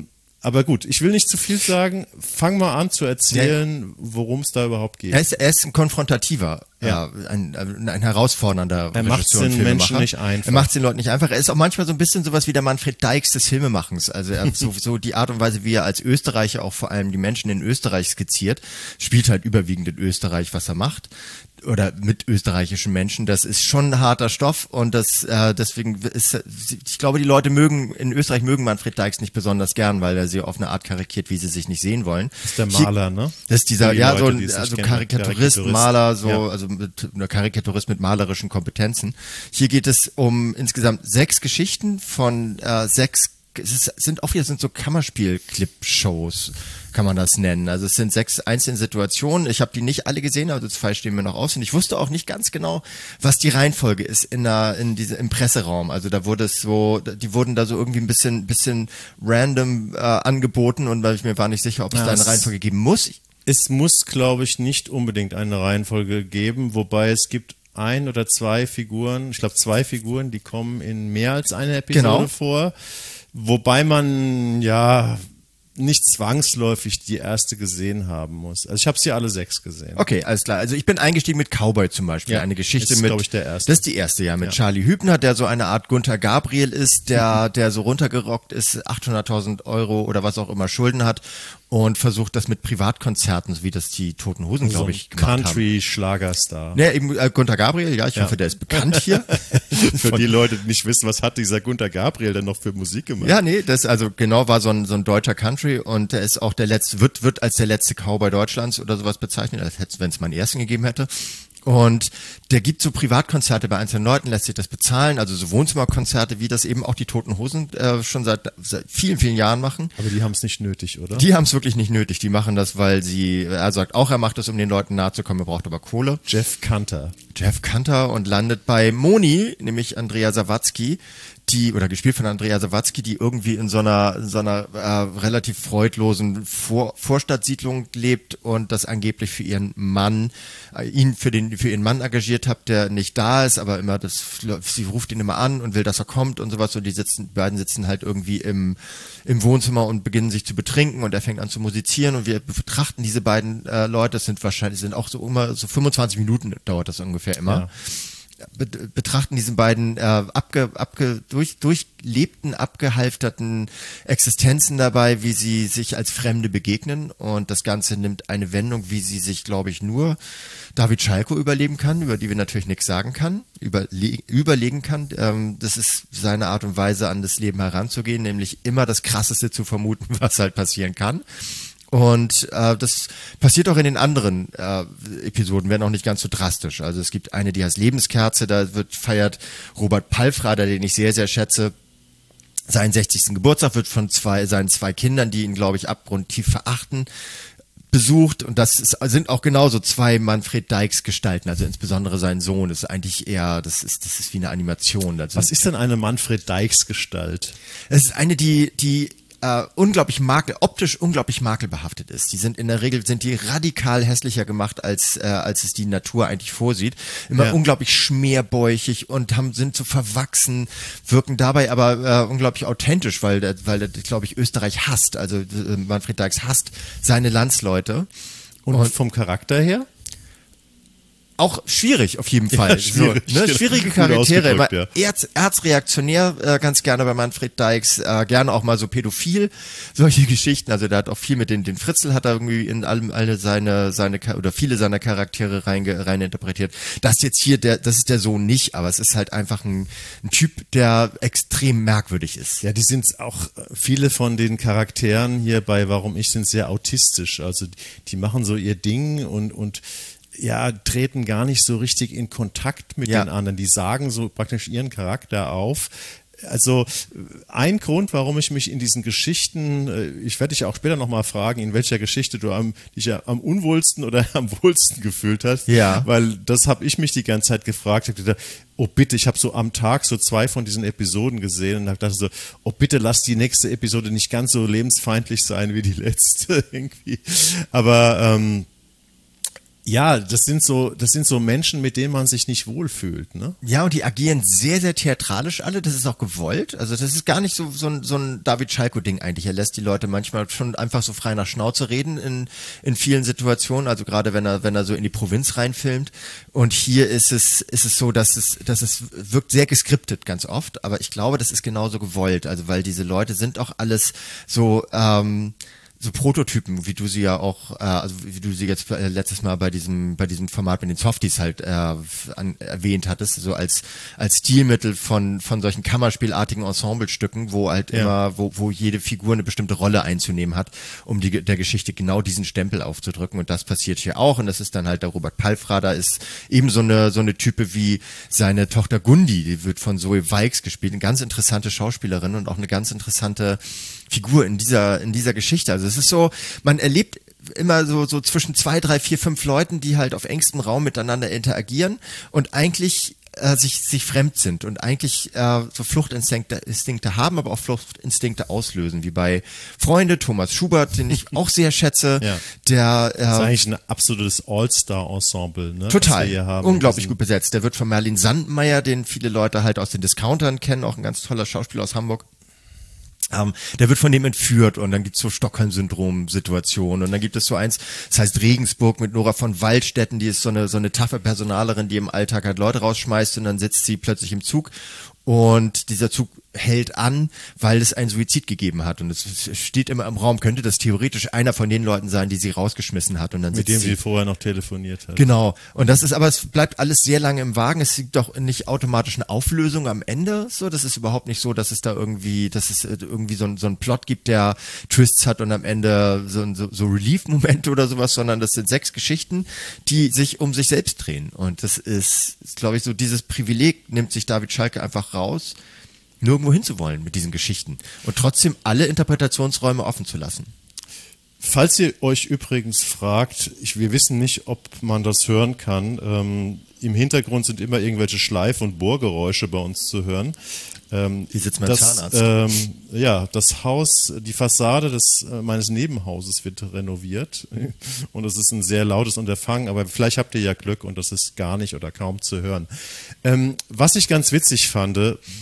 Aber gut, ich will nicht zu viel sagen. Fang mal an zu erzählen, worum es da überhaupt geht. Er ist, er ist ein konfrontativer, ja. äh, ein, ein herausfordernder Er macht es den Menschen nicht einfach. Er macht es den Leuten nicht einfach. Er ist auch manchmal so ein bisschen sowas wie der Manfred Dykes des Filmemachens. Also er so, so die Art und Weise, wie er als Österreicher auch vor allem die Menschen in Österreich skizziert, spielt halt überwiegend in Österreich, was er macht. Oder mit österreichischen Menschen, das ist schon ein harter Stoff und das äh, deswegen ist, ich glaube, die Leute mögen, in Österreich mögen Manfred Dykes nicht besonders gern, weil er sie auf eine Art karikiert, wie sie sich nicht sehen wollen. Das ist der Maler, Hier, ne? Das ist dieser, die ja, Leute, so ein also kennen, Karikaturist, Karikaturist, Maler, so, ja. also mit einer Karikaturist mit malerischen Kompetenzen. Hier geht es um insgesamt sechs Geschichten von äh, sechs, es ist, sind auch wieder sind so Kammerspiel-Clip-Shows, kann man das nennen. Also es sind sechs einzelne Situationen. Ich habe die nicht alle gesehen, also zwei stehen mir noch aus. Und ich wusste auch nicht ganz genau, was die Reihenfolge ist in der, in diese, im Presseraum. Also da wurde es so, die wurden da so irgendwie ein bisschen, bisschen random äh, angeboten und weil ich mir war nicht sicher, ob es ja, da eine Reihenfolge geben muss. Es muss, glaube ich, nicht unbedingt eine Reihenfolge geben, wobei es gibt ein oder zwei Figuren, ich glaube zwei Figuren, die kommen in mehr als einer Episode genau. vor. Wobei man ja nicht zwangsläufig die erste gesehen haben muss. Also ich habe sie alle sechs gesehen. Okay, alles klar. Also ich bin eingestiegen mit Cowboy zum Beispiel. Ja, eine Geschichte ist, mit. glaube ich, der erste. Das ist die erste, ja, mit Ja. Charlie Hübner, der so eine Art Gunther Gabriel ist, der, der so runtergerockt ist, achthunderttausend Euro oder was auch immer Schulden hat und versucht das mit Privatkonzerten, so wie das die Toten Hosen, so glaube ich, gemacht haben. Country-Schlagerstar. Ja, eben äh, Gunther Gabriel, ja, ich Ja. hoffe, der ist bekannt hier. Für die Leute, die nicht wissen, was hat dieser Gunther Gabriel denn noch für Musik gemacht? Ja, nee, das also genau war so ein, so ein deutscher Country und der ist auch der letzte, wird, wird als der letzte Cowboy Deutschlands oder sowas bezeichnet, als hätte, wenn es mal einen ersten gegeben hätte. Und der gibt so Privatkonzerte bei einzelnen Leuten, lässt sich das bezahlen, also so Wohnzimmerkonzerte, wie das eben auch die Toten Hosen äh, schon seit, seit vielen, vielen Jahren machen. Aber die haben es nicht nötig, oder? Die haben es wirklich nicht nötig. Die machen das, weil sie, er sagt auch, er macht das, um den Leuten nahe zu kommen, er braucht aber Kohle. Jeff Cantor. Jeff Cantor und landet bei Moni, nämlich Andrea Sawatzki, die, oder gespielt von Andrea Sawatzki, die irgendwie in so einer, in so einer äh, relativ freudlosen Vor Vorstadtsiedlung lebt und das angeblich für ihren Mann, äh, ihn für den, für ihren Mann engagiert hat, der nicht da ist, aber immer das, sie ruft ihn immer an und will, dass er kommt und sowas und die sitzen, beiden sitzen halt irgendwie im, im Wohnzimmer und beginnen sich zu betrinken und er fängt an zu musizieren und wir betrachten diese beiden äh, Leute, das sind wahrscheinlich, sind auch so immer, so fünfundzwanzig Minuten dauert das ungefähr immer. Ja. betrachten diesen beiden äh, abge, abge, durch, durchlebten, abgehalfterten Existenzen dabei, wie sie sich als Fremde begegnen und das Ganze nimmt eine Wendung, wie sie sich, glaube ich, nur David Schalko überleben kann, über die wir natürlich nichts sagen kann, überle überlegen kann. Ähm, das ist seine Art und Weise, an das Leben heranzugehen, nämlich immer das Krasseste zu vermuten, was halt passieren kann. Und äh, das passiert auch in den anderen äh, Episoden, werden auch nicht ganz so drastisch. Also es gibt eine, die heißt Lebenskerze, da wird feiert Robert Palfrader, den ich sehr, sehr schätze, seinen sechzigsten Geburtstag, wird von zwei seinen zwei Kindern, die ihn, glaube ich, abgrundtief verachten, besucht. Und das ist, sind auch genauso zwei Manfred Dykes Gestalten, also insbesondere sein Sohn ist eigentlich eher, das ist, das ist wie eine Animation. Das Was ist denn eine Manfred Dykes Gestalt? Es ist eine, die, die Uh, unglaublich makel, optisch unglaublich makelbehaftet ist. Die sind in der Regel sind die radikal hässlicher gemacht als äh, als es die Natur eigentlich vorsieht. Immer ja. unglaublich schmerbäuchig und haben sind so verwachsen, wirken dabei aber äh, unglaublich authentisch, weil der, weil der, glaube ich, Österreich hasst. Also äh, Manfred Dykes hasst seine Landsleute. Und, und vom Charakter her? Auch schwierig auf jeden Fall. Ja, schwierig, so, ne? Schwierige Charaktere, immer ja. Erz, erzreaktionär äh, ganz gerne bei Manfred Dykes, äh, gerne auch mal so pädophil, solche Geschichten. Also der hat auch viel mit den, den Fritzl hat er irgendwie in allem alle seine seine oder viele seiner Charaktere rein, rein interpretiert. Das jetzt hier der, das ist der Sohn nicht, aber es ist halt einfach ein, ein Typ, der extrem merkwürdig ist. Ja, die sind auch viele von den Charakteren hier bei Warum ich sind sehr autistisch. Also die, die machen so ihr Ding und und ja, treten gar nicht so richtig in Kontakt mit ja. den anderen. Die sagen so praktisch ihren Charakter auf. Also ein Grund, warum ich mich in diesen Geschichten, ich werde dich auch später nochmal fragen, in welcher Geschichte du am, dich am unwohlsten oder am wohlsten gefühlt hast. Ja. Weil das habe ich mich die ganze Zeit gefragt. Ich habe gedacht, oh bitte, ich habe so am Tag so zwei von diesen Episoden gesehen und habe gedacht so, oh bitte lass die nächste Episode nicht ganz so lebensfeindlich sein wie die letzte irgendwie. Aber ähm, Ja, das sind so, das sind so Menschen, mit denen man sich nicht wohlfühlt, ne? Ja, und die agieren sehr, sehr theatralisch alle. Das ist auch gewollt. Also das ist gar nicht so, so ein, so ein David Schalko-Ding eigentlich. Er lässt die Leute manchmal schon einfach so frei nach Schnauze reden in, in vielen Situationen. Also gerade wenn er, wenn er so in die Provinz reinfilmt. Und hier ist es, ist es so, dass es, dass es wirkt sehr geskriptet ganz oft. Aber ich glaube, das ist genauso gewollt. Also weil diese Leute sind auch alles so, ähm, so Prototypen, wie du sie ja auch, äh, also wie du sie jetzt äh, letztes Mal bei diesem bei diesem Format mit den Softies halt äh, an, erwähnt hattest, so als als Stilmittel von von solchen kammerspielartigen Ensemblestücken, wo halt ja. immer, wo wo jede Figur eine bestimmte Rolle einzunehmen hat, um die der Geschichte genau diesen Stempel aufzudrücken, und das passiert hier auch, und das ist dann halt der Robert Palfrader ist eben so eine so eine Type wie seine Tochter Gundi, die wird von Zoe Weix gespielt, eine ganz interessante Schauspielerin und auch eine ganz interessante Figur in dieser in dieser Geschichte. Also es ist so, man erlebt immer so so zwischen zwei, drei, vier, fünf Leuten, die halt auf engstem Raum miteinander interagieren und eigentlich äh, sich sich fremd sind und eigentlich äh, so Fluchtinstinkte Instinkte haben, aber auch Fluchtinstinkte auslösen, wie bei Freunde, Thomas Schubert, den ich auch sehr schätze. Ja. Der äh, das ist eigentlich ein absolutes All-Star-Ensemble, ne? Total, hier haben. unglaublich gut besetzt. Der wird von Merlin Sandmeier, den viele Leute halt aus den Discountern kennen, auch ein ganz toller Schauspieler aus Hamburg. Um, der wird von dem entführt, und dann gibt's so Stockholm-Syndrom-Situationen, und dann gibt es so eins, das heißt Regensburg, mit Nora von Waldstetten, die ist so eine so eine taffe Personalerin, die im Alltag halt Leute rausschmeißt, und dann sitzt sie plötzlich im Zug und dieser Zug hält an, weil es einen Suizid gegeben hat, und es steht immer im Raum, könnte das theoretisch einer von den Leuten sein, die sie rausgeschmissen hat, und dann mit sitzt dem sie sie vorher noch telefoniert hat. Genau, und das ist aber, es bleibt alles sehr lange im Wagen, es gibt doch nicht automatisch eine Auflösung am Ende, so, das ist überhaupt nicht so, dass es da irgendwie, dass es irgendwie so, ein, so ein Plot gibt, der Twists hat und am Ende so, so, so Relief-Momente oder sowas, sondern das sind sechs Geschichten, die sich um sich selbst drehen, und das ist, ist glaube ich, so dieses Privileg nimmt sich David Schalke einfach raus, nirgendwo hinzuwollen mit diesen Geschichten und trotzdem alle Interpretationsräume offen zu lassen. Falls ihr euch übrigens fragt, ich, wir wissen nicht, ob man das hören kann, ähm, im Hintergrund sind immer irgendwelche Schleif- und Bohrgeräusche bei uns zu hören. Ähm, Wie sitzt mein das, Zahnarzt? Ähm, ja, das Haus, die Fassade des äh, meines Nebenhauses wird renoviert und es ist ein sehr lautes Unterfangen, aber vielleicht habt ihr ja Glück und das ist gar nicht oder kaum zu hören. Ähm, was ich ganz witzig fand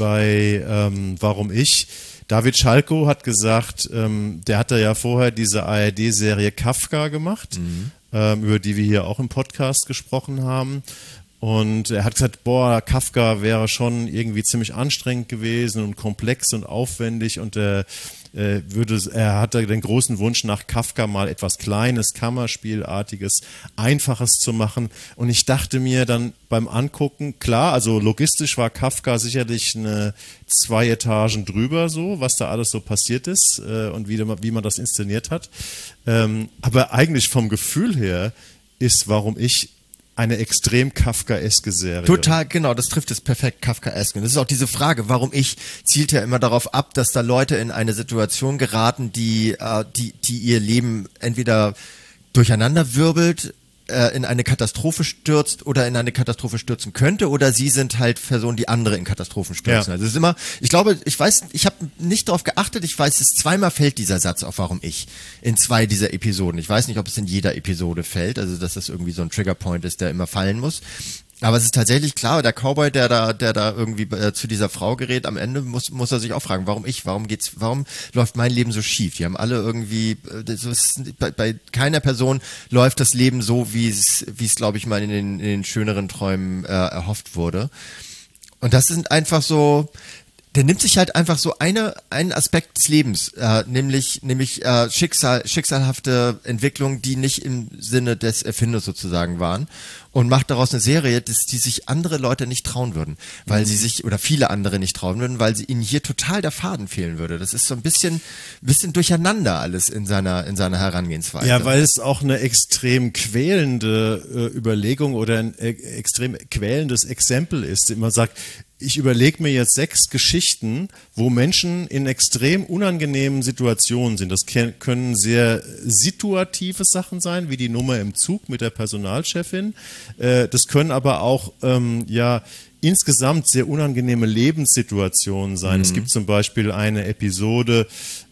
bei ähm, Warum ich, David Schalko hat gesagt, ähm, der hatte ja vorher diese A R D-Serie Kafka gemacht, mhm. ähm, über die wir hier auch im Podcast gesprochen haben. Und er hat gesagt, boah, Kafka wäre schon irgendwie ziemlich anstrengend gewesen und komplex und aufwendig, und er, äh, würde, er hatte den großen Wunsch, nach Kafka mal etwas Kleines, Kammerspielartiges, Einfaches zu machen. Und ich dachte mir dann beim Angucken, klar, also logistisch war Kafka sicherlich eine zwei Etagen drüber, so, was da alles so passiert ist äh, und wie, wie man das inszeniert hat. Ähm, aber eigentlich vom Gefühl her ist, Warum ich, eine extrem Kafkaeske Serie. Total, genau, das trifft es perfekt, Kafkaesk. Und das ist auch diese Frage, Warum ich, zielt ja immer darauf ab, dass da Leute in eine Situation geraten, die, äh, die, die ihr Leben entweder durcheinander wirbelt, äh, in eine Katastrophe stürzt oder in eine Katastrophe stürzen könnte, oder sie sind halt Personen, die andere in Katastrophen stürzen. Ja. Also es ist immer, ich glaube, ich weiß, ich habe nicht darauf geachtet, ich weiß, es zweimal fällt dieser Satz auf Warum ich, in zwei dieser Episoden. Ich weiß nicht, ob es in jeder Episode fällt, also dass das irgendwie so ein Triggerpoint ist, der immer fallen muss. Aber es ist tatsächlich klar, der Cowboy, der da, der da irgendwie äh, zu dieser Frau gerät, am Ende muss, muss er sich auch fragen, warum ich, warum geht's, warum läuft mein Leben so schief? Die haben alle irgendwie, äh, das ist, bei, bei keiner Person läuft das Leben so, wie es, wie es, glaube ich, mal in den, in den schöneren Träumen äh, erhofft wurde. Und das sind einfach so, der nimmt sich halt einfach so eine, einen Aspekt des Lebens, äh, nämlich, nämlich äh, Schicksal, schicksalhafte Entwicklungen, die nicht im Sinne des Erfinders sozusagen waren, und macht daraus eine Serie, dass die sich andere Leute nicht trauen würden, weil mhm. sie sich, oder viele andere nicht trauen würden, weil sie ihnen hier total der Faden fehlen würde. Das ist so ein bisschen, bisschen durcheinander alles in seiner, in seiner Herangehensweise. Ja, weil es auch eine extrem quälende äh, Überlegung oder ein äh, extrem quälendes Exempel ist. Man sagt, ich überlege mir jetzt sechs Geschichten, wo Menschen in extrem unangenehmen Situationen sind. Das können sehr situative Sachen sein, wie die Nummer im Zug mit der Personalchefin. Das können aber auch, ähm, ja, insgesamt sehr unangenehme Lebenssituationen sein. Mhm. Es gibt zum Beispiel eine Episode,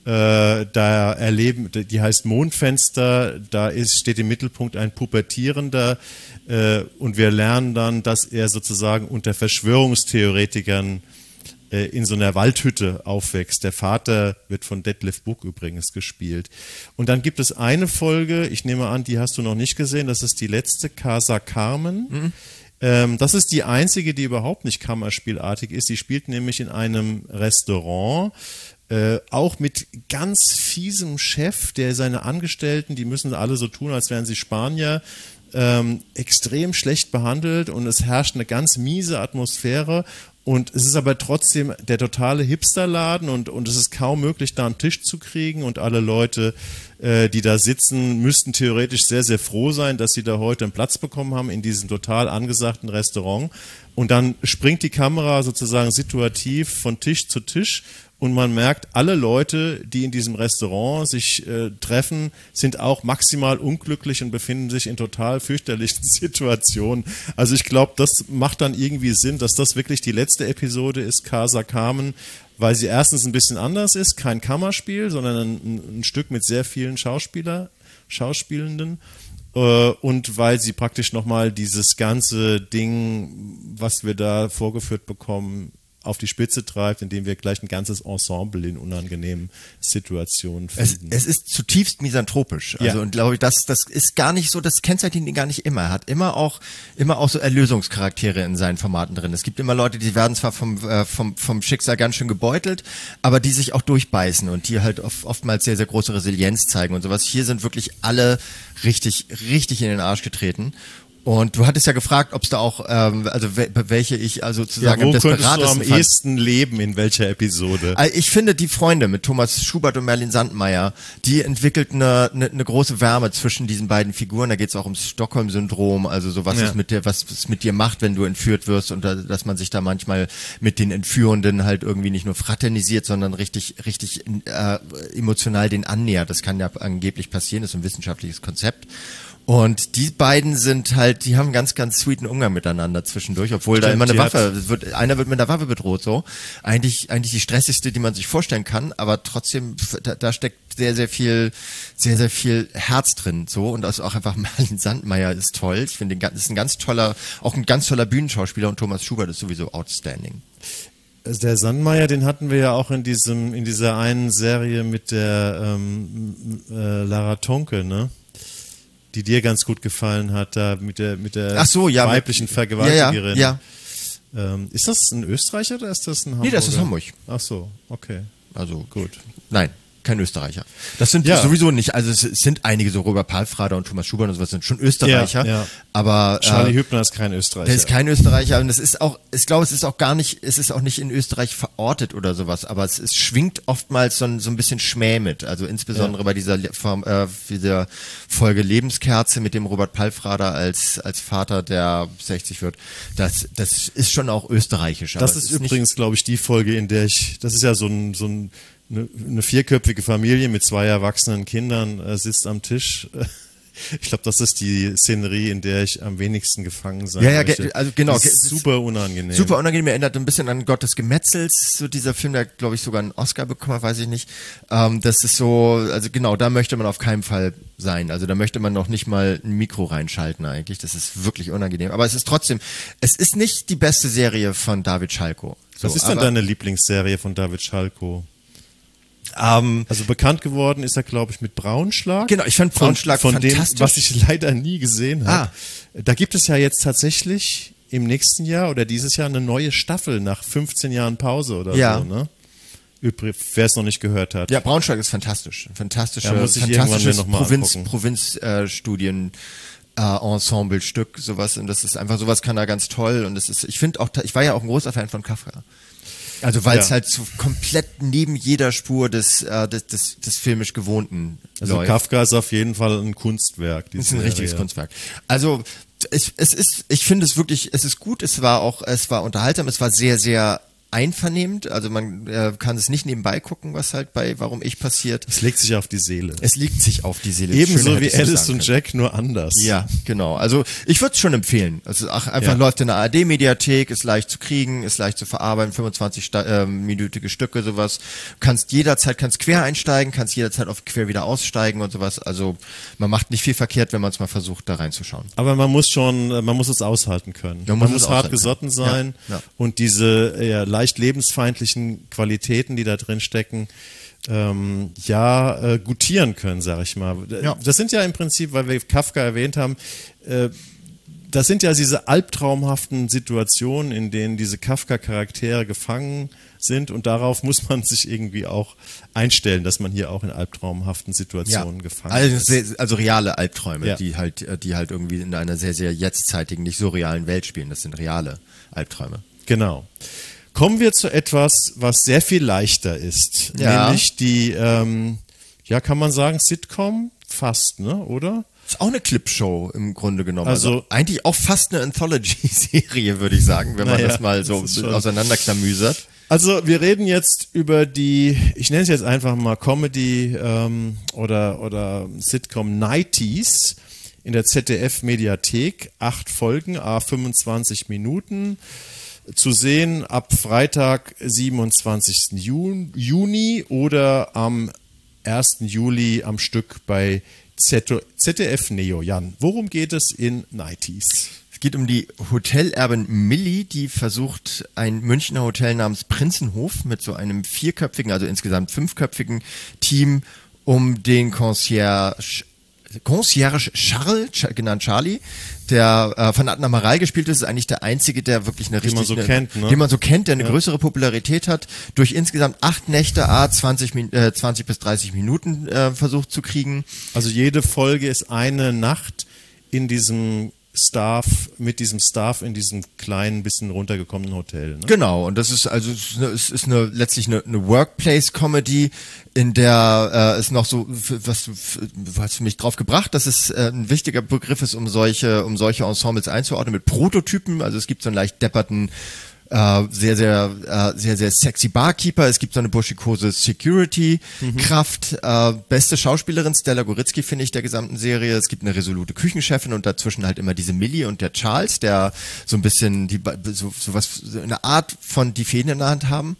äh, da erleben, die heißt Mondfenster, da ist, steht im Mittelpunkt ein Pubertierender äh, und wir lernen dann, dass er sozusagen unter Verschwörungstheoretikern äh, in so einer Waldhütte aufwächst. Der Vater wird von Detlef Buck übrigens gespielt. Und dann gibt es eine Folge, ich nehme an, die hast du noch nicht gesehen, das ist die letzte, Casa Carmen. Mhm. Ähm, das ist die einzige, die überhaupt nicht kammerspielartig ist. Die spielt nämlich in einem Restaurant, Äh, auch mit ganz fiesem Chef, der seine Angestellten, die müssen alle so tun, als wären sie Spanier, ähm, extrem schlecht behandelt und es herrscht eine ganz miese Atmosphäre und es ist aber trotzdem der totale Hipsterladen und, und es ist kaum möglich, da einen Tisch zu kriegen und alle Leute, äh, die da sitzen, müssten theoretisch sehr, sehr froh sein, dass sie da heute einen Platz bekommen haben in diesem total angesagten Restaurant und dann springt die Kamera sozusagen situativ von Tisch zu Tisch. Und man merkt, alle Leute, die in diesem Restaurant sich äh, treffen, sind auch maximal unglücklich und befinden sich in total fürchterlichen Situationen. Also ich glaube, das macht dann irgendwie Sinn, dass das wirklich die letzte Episode ist, Casa Carmen, weil sie erstens ein bisschen anders ist, kein Kammerspiel, sondern ein, ein Stück mit sehr vielen Schauspieler, Schauspielenden. Äh, und weil sie praktisch nochmal dieses ganze Ding, was wir da vorgeführt bekommen, auf die Spitze treibt, indem wir gleich ein ganzes Ensemble in unangenehmen Situationen finden. Es, es ist zutiefst misanthropisch. Also ja. Und glaube ich, das, das ist gar nicht so, das kennzeichnet ihn gar nicht immer. Er hat immer auch, immer auch so Erlösungscharaktere in seinen Formaten drin. Es gibt immer Leute, die werden zwar vom, äh, vom, vom Schicksal ganz schön gebeutelt, aber die sich auch durchbeißen und die halt oft, oftmals sehr, sehr große Resilienz zeigen und sowas. Hier sind wirklich alle richtig, richtig in den Arsch getreten. Und du hattest ja gefragt, ob es da auch, ähm, also welche ich also sozusagen ja, wo am könntest du am fand. ehesten leben, in welcher Episode? Ich finde die Freunde mit Thomas Schubert und Merlin Sandmeier, die entwickelt eine, eine, eine große Wärme zwischen diesen beiden Figuren. Da geht es auch ums Stockholm-Syndrom, also so was ja. es mit dir, was es mit dir macht, wenn du entführt wirst und da, dass man sich da manchmal mit den Entführenden halt irgendwie nicht nur fraternisiert, sondern richtig, richtig äh, emotional den annähert. Das kann ja angeblich passieren, das ist ein wissenschaftliches Konzept. Und die beiden sind halt, die haben einen ganz, ganz sweeten Umgang miteinander zwischendurch, obwohl Stimmt, da immer eine Waffe, wird, einer wird mit einer Waffe bedroht, so. Eigentlich, eigentlich die stressigste, die man sich vorstellen kann, aber trotzdem, da, da steckt sehr, sehr viel, sehr, sehr viel Herz drin, so. Und also auch einfach Merlin Sandmeier ist toll. Ich finde, das ist ein ganz toller, auch ein ganz toller Bühnenschauspieler und Thomas Schubert ist sowieso outstanding. Der Sandmeier, den hatten wir ja auch in diesem, in dieser einen Serie mit der, ähm, äh, Lara Tonke, ne? Die dir ganz gut gefallen hat, da mit der mit der Ach so, ja, weiblichen mit, Vergewaltigerin. Ja, ja. Ähm, ist das ein Österreicher oder ist das ein Hamburger? Nee, das ist Hamburg. Ach so, okay. Also gut. Nein, kein Österreicher. Das sind ja. sowieso nicht, also es sind einige, so Robert Palfrader und Thomas Schubert und sowas sind schon Österreicher, ja, ja. aber Charlie äh, Hübner ist kein Österreicher. Der ist kein Österreicher und es ist auch, ich glaube, es ist auch gar nicht, es ist auch nicht in Österreich verortet oder sowas, aber es, es schwingt oftmals so ein, so ein bisschen Schmäh mit, also insbesondere ja. bei dieser, äh, dieser Folge Lebenskerze mit dem Robert Palfrader als, als Vater, der sechzig wird, das, das ist schon auch österreichisch. Das ist, ist übrigens, glaube ich, die Folge, in der ich, das ist ja so ein, so ein Eine, eine vierköpfige Familie mit zwei erwachsenen Kindern äh, sitzt am Tisch. Ich glaube, das ist die Szenerie, in der ich am wenigsten gefangen sein ja, ja, möchte. Also genau, das ist super unangenehm. Super unangenehm, erinnert ein bisschen an Gott des Gemetzels, so dieser Film, der glaube ich sogar einen Oscar bekommen hat, weiß ich nicht. Ähm, das ist so, also genau, da möchte man auf keinen Fall sein. Also da möchte man noch nicht mal ein Mikro reinschalten eigentlich. Das ist wirklich unangenehm. Aber es ist trotzdem, es ist nicht die beste Serie von David Schalko. So, Was ist denn deine Lieblingsserie von David Schalko? Um, also bekannt geworden ist er, glaube ich, mit Braunschlag. Genau, ich fand Braunschlag von, von fantastisch. Dem, was ich leider nie gesehen habe. Ah. Da gibt es ja jetzt tatsächlich im nächsten Jahr oder dieses Jahr eine neue Staffel nach fünfzehn Jahren Pause oder ja. so, ne? Wer es noch nicht gehört hat. Ja, Braunschlag ist fantastisch. Fantastische, ja, muss ich irgendwann mir noch mal Provinz, angucken. Provinzstudien. Äh, Ensemble-Stück, sowas, und das ist einfach, sowas kann er ganz toll, und das ist, ich finde auch, ich war ja auch ein großer Fan von Kafka. Also weil es ja. halt so komplett neben jeder Spur des, äh, des, des, des filmisch Gewohnten Also läuft. Kafka ist auf jeden Fall ein Kunstwerk. Das ist ein Serie. richtiges Kunstwerk. Also es, es ist, ich finde es wirklich, es ist gut, es war auch, es war unterhaltsam, es war sehr, sehr einvernehmend, also man äh, kann es nicht nebenbei gucken, was halt bei Warum ich passiert. Es legt sich auf die Seele. Es liegt sich auf die Seele. Ebenso wie Alice und Jack, nur anders. Ja, genau. Also ich würde es schon empfehlen. Also ach, einfach Ja. läuft in der A R D-Mediathek, ist leicht zu kriegen, ist leicht zu verarbeiten, fünfundzwanzig-minütige Stücke, sowas. Kannst jederzeit, kannst quer einsteigen, kannst jederzeit auf quer wieder aussteigen und sowas. Also man macht nicht viel verkehrt, wenn man es mal versucht, da reinzuschauen. Aber man muss schon, man muss es aushalten können. Ja, man man muss muss es hart aushalten gesotten können. sein Ja, ja. und diese ja, leicht lebensfeindlichen Qualitäten, die da drin stecken, ähm, ja, äh, gutieren können, sag ich mal. Ja. Das sind ja im Prinzip, weil wir Kafka erwähnt haben, äh, das sind ja diese albtraumhaften Situationen, in denen diese Kafka-Charaktere gefangen sind und darauf muss man sich irgendwie auch einstellen, dass man hier auch in albtraumhaften Situationen gefangen also, ist. sehr, also reale Albträume, Ja. die halt, die halt irgendwie in einer sehr, sehr jetztzeitigen, nicht so realen Welt spielen. Das sind reale Albträume. Genau. Kommen wir zu etwas, was sehr viel leichter ist, Ja. nämlich die, ähm, ja, kann man sagen, Sitcom? Fast, ne, oder? Ist auch eine Clipshow im Grunde genommen. Also- Also, eigentlich auch fast eine Anthology-Serie, würde ich sagen, wenn man Naja, das mal so das ist schon- auseinanderklamüsert. Also wir reden jetzt über die, ich nenne es jetzt einfach mal Comedy ähm, oder, oder Sitcom neunziger in der Z D F-Mediathek. Acht Folgen, à fünfundzwanzig Minuten. Zu sehen ab Freitag, siebenundzwanzigsten Juni oder am ersten Juli am Stück bei Z D F Neo. Jan, worum geht es in neunziger? Es geht um die Hotelerbin Millie, die versucht, ein Münchner Hotel namens Prinzenhof mit so einem vierköpfigen, also insgesamt fünfköpfigen Team um den Concierge Concierge Charles, Ch- genannt Charlie, der äh, von Adnan Maral gespielt ist, ist eigentlich der einzige, der wirklich eine Den man richtig, so eine, kennt, ne? den man so kennt, der eine größere Popularität hat, durch insgesamt acht Nächte, a zwanzig, Min- äh, zwanzig bis dreißig Minuten äh, versucht zu kriegen. Also jede Folge ist eine Nacht in diesem Staff, mit diesem Staff in diesem kleinen, bisschen runtergekommenen Hotel. Ne? Genau, und das ist also es ist eine, es ist eine letztlich eine, eine Workplace-Comedy, in der äh, es noch so, f- was f- hast du mich drauf gebracht, dass es äh, ein wichtiger Begriff ist, um solche, um solche Ensembles einzuordnen mit Prototypen. Also es gibt so einen leicht depperten, äh, sehr, sehr, äh, sehr, sehr sexy Barkeeper. Es gibt so eine burschikose Security-Kraft. Äh, beste Schauspielerin Stella Goretzky, finde ich, der gesamten Serie. Es gibt eine resolute Küchenchefin und dazwischen halt immer diese Millie und der Charles, der so ein bisschen die so, so was, so eine Art von die Fäden in der Hand haben.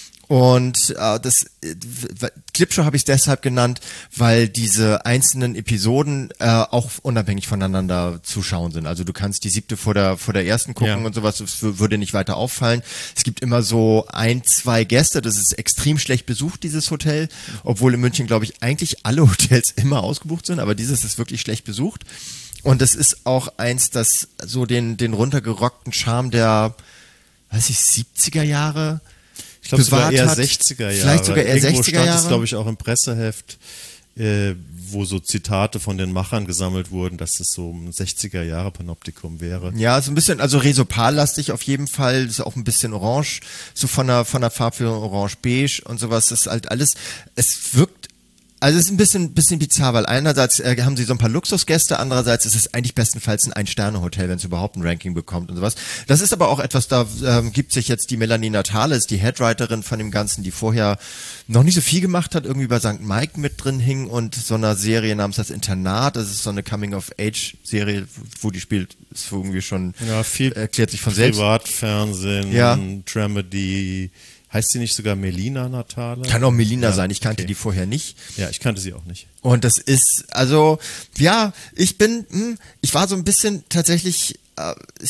Und äh, das äh, Clipshow habe ich deshalb genannt, weil diese einzelnen Episoden äh, auch unabhängig voneinander zu schauen sind. Also du kannst die siebte vor der vor der ersten gucken Ja. und sowas, das w- würde nicht weiter auffallen. Es gibt immer so ein, zwei Gäste, das ist extrem schlecht besucht, dieses Hotel, obwohl in München, glaube ich, eigentlich alle Hotels immer ausgebucht sind, aber dieses ist wirklich schlecht besucht. Und das ist auch eins, das so den den runtergerockten Charme der, weiß ich, siebziger Jahre Ich glaube sogar bewahrt eher hat. sechziger Jahre. Vielleicht sogar eher Irgendwo sechziger stand es, Jahre. glaube ich, auch im Presseheft, äh, wo so Zitate von den Machern gesammelt wurden, dass das so ein sechziger Jahre Panoptikum wäre. Ja, so ein bisschen, also Resopal-lastig auf jeden Fall, ist auch ein bisschen orange, so von der, von der Farbführung orange-beige und sowas, das ist halt alles, es wirkt, also es ist ein bisschen, bisschen bizarr, weil einerseits äh, haben sie so ein paar Luxusgäste, andererseits ist es eigentlich bestenfalls ein Ein-Sterne-Hotel, wenn es überhaupt ein Ranking bekommt und sowas. Das ist aber auch etwas, da ähm, gibt sich jetzt die Melanie Natales, die Headwriterin von dem Ganzen, die vorher noch nicht so viel gemacht hat, irgendwie bei Sankt Mike mit drin hing und so einer Serie namens Das Internat, das ist so eine Coming-of-Age-Serie, wo die spielt, ist irgendwie schon, Ja, viel erklärt sich von selbst. Privatfernsehen, Ja. Dramedy. Heißt sie nicht sogar Melina Natale? Kann auch Melina Ja, sein, ich kannte okay. die vorher nicht. Ja, ich kannte sie auch nicht. Und das ist, also, ja, ich bin, hm, ich war so ein bisschen tatsächlich, äh, ich,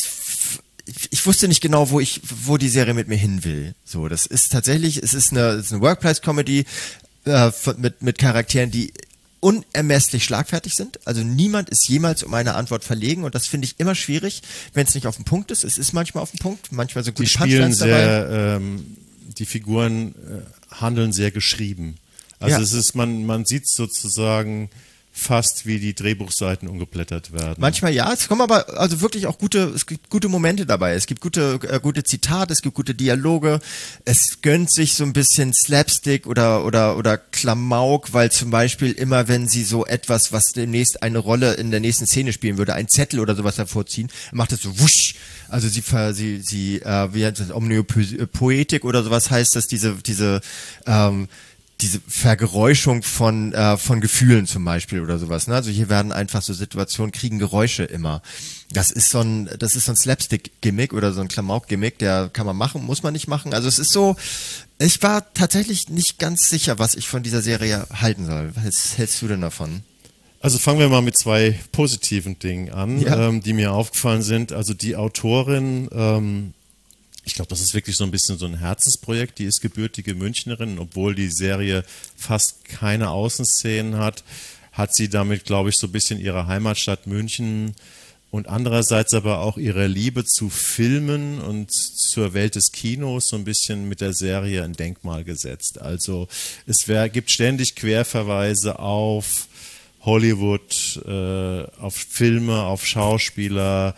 ich wusste nicht genau, wo ich, wo die Serie mit mir hin will. So, das ist tatsächlich, es ist eine, es ist eine Workplace-Comedy äh, von- mit, mit Charakteren, die unermesslich schlagfertig sind. Also niemand ist jemals um eine Antwort verlegen und das finde ich immer schwierig, wenn es nicht auf den Punkt ist. Es ist manchmal auf den Punkt, manchmal so Die gute spielen Punchlines dabei. sehr, ähm, die Figuren äh, handeln sehr geschrieben. Also Ja. es ist, man, man sieht sozusagen fast wie die Drehbuchseiten umgeblättert werden. Manchmal ja, es kommen aber also wirklich auch gute, es gibt gute Momente dabei. Es gibt gute, äh, gute Zitate, es gibt gute Dialoge. Es gönnt sich so ein bisschen Slapstick oder oder oder Klamauk, weil zum Beispiel immer, wenn sie so etwas, was demnächst eine Rolle in der nächsten Szene spielen würde, einen Zettel oder sowas hervorziehen, macht es so wusch. Also sie sie sie äh, wie heißt das, Omniopoetik oder sowas heißt das, diese diese ähm, diese Vergeräuschung von äh, von Gefühlen zum Beispiel oder sowas. Ne? Also hier werden einfach so Situationen, kriegen Geräusche immer. Das ist so ein, das ist so ein Slapstick-Gimmick oder so ein Klamauk-Gimmick, der kann man machen, muss man nicht machen. Also es ist so, ich war tatsächlich nicht ganz sicher, was ich von dieser Serie halten soll. Was hältst du denn davon? Also fangen wir mal mit zwei positiven Dingen an, Ja. ähm, die mir aufgefallen sind. Also die Autorin, ähm, ich glaube, das ist wirklich so ein bisschen so ein Herzensprojekt. Die ist gebürtige Münchnerin, obwohl die Serie fast keine Außenszenen hat, hat sie damit, glaube ich, so ein bisschen ihre Heimatstadt München und andererseits aber auch ihre Liebe zu Filmen und zur Welt des Kinos so ein bisschen mit der Serie ein Denkmal gesetzt. Also es wär, gibt ständig Querverweise auf Hollywood, äh, auf Filme, auf Schauspieler.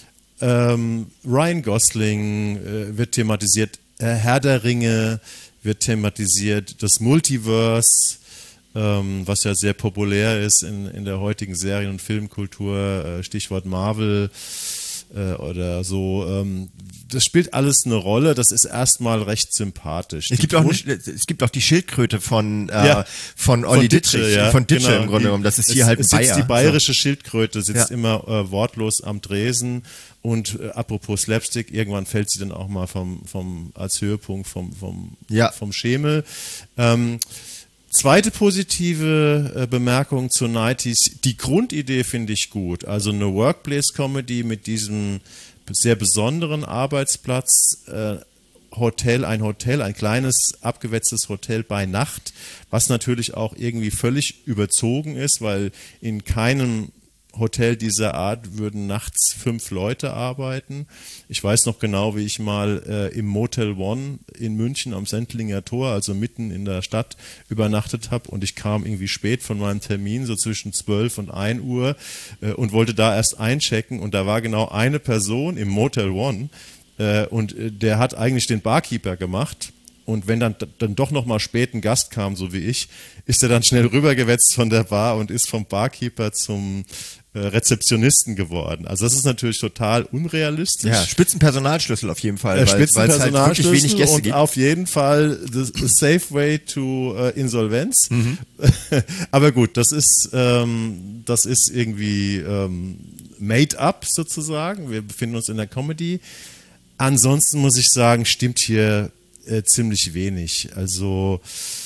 Ähm, Ryan Gosling äh, wird thematisiert, äh, Herr der Ringe wird thematisiert, das Multiverse, ähm, was ja sehr populär ist in, in der heutigen Serien- und Filmkultur, äh, Stichwort Marvel äh, oder so. Ähm, das spielt alles eine Rolle, das ist erstmal recht sympathisch. Es Die gibt auch eine, Grund- es gibt auch die Schildkröte von äh, Ja. von Olli Von Ditsche, Dittrich, ja, von Ditsche genau. im Grunde Die- genommen. Das ist es, hier halt ein es sitzt Bayer. Die bayerische Schildkröte sitzt Ja. immer äh, wortlos am Tresen und äh, apropos Slapstick, irgendwann fällt sie dann auch mal vom, vom als Höhepunkt vom, vom, Ja. vom Schemel. Ähm, Zweite positive äh, Bemerkung zu nineties, die Grundidee finde ich gut. Also eine Workplace-Comedy mit diesem sehr besonderen Arbeitsplatz, äh, Hotel, ein Hotel, ein kleines abgewetztes Hotel bei Nacht, was natürlich auch irgendwie völlig überzogen ist, weil in keinem Hotel dieser Art würden nachts fünf Leute arbeiten. Ich weiß noch genau, wie ich mal äh, im Motel One in München am Sendlinger Tor, also mitten in der Stadt, übernachtet habe und ich kam irgendwie spät von meinem Termin, so zwischen zwölf und ein Uhr äh, und wollte da erst einchecken und da war genau eine Person im Motel One äh, und äh, der hat eigentlich den Barkeeper gemacht. Und wenn dann, dann doch noch mal spät ein Gast kam, so wie ich, ist er dann schnell rübergewetzt von der Bar und ist vom Barkeeper zum äh, Rezeptionisten geworden. Also das ist natürlich total unrealistisch. Ja, Spitzenpersonalschlüssel auf jeden Fall, Äh, weil es halt wirklich Spitzenpersonalschlüssel wenig Gäste und gibt. auf jeden Fall the, the safe way to äh, Insolvenz. Mhm. Aber gut, das ist ähm, das ist irgendwie ähm, made up sozusagen. Wir befinden uns in der Comedy. Ansonsten muss ich sagen, stimmt hier äh, ziemlich wenig. Also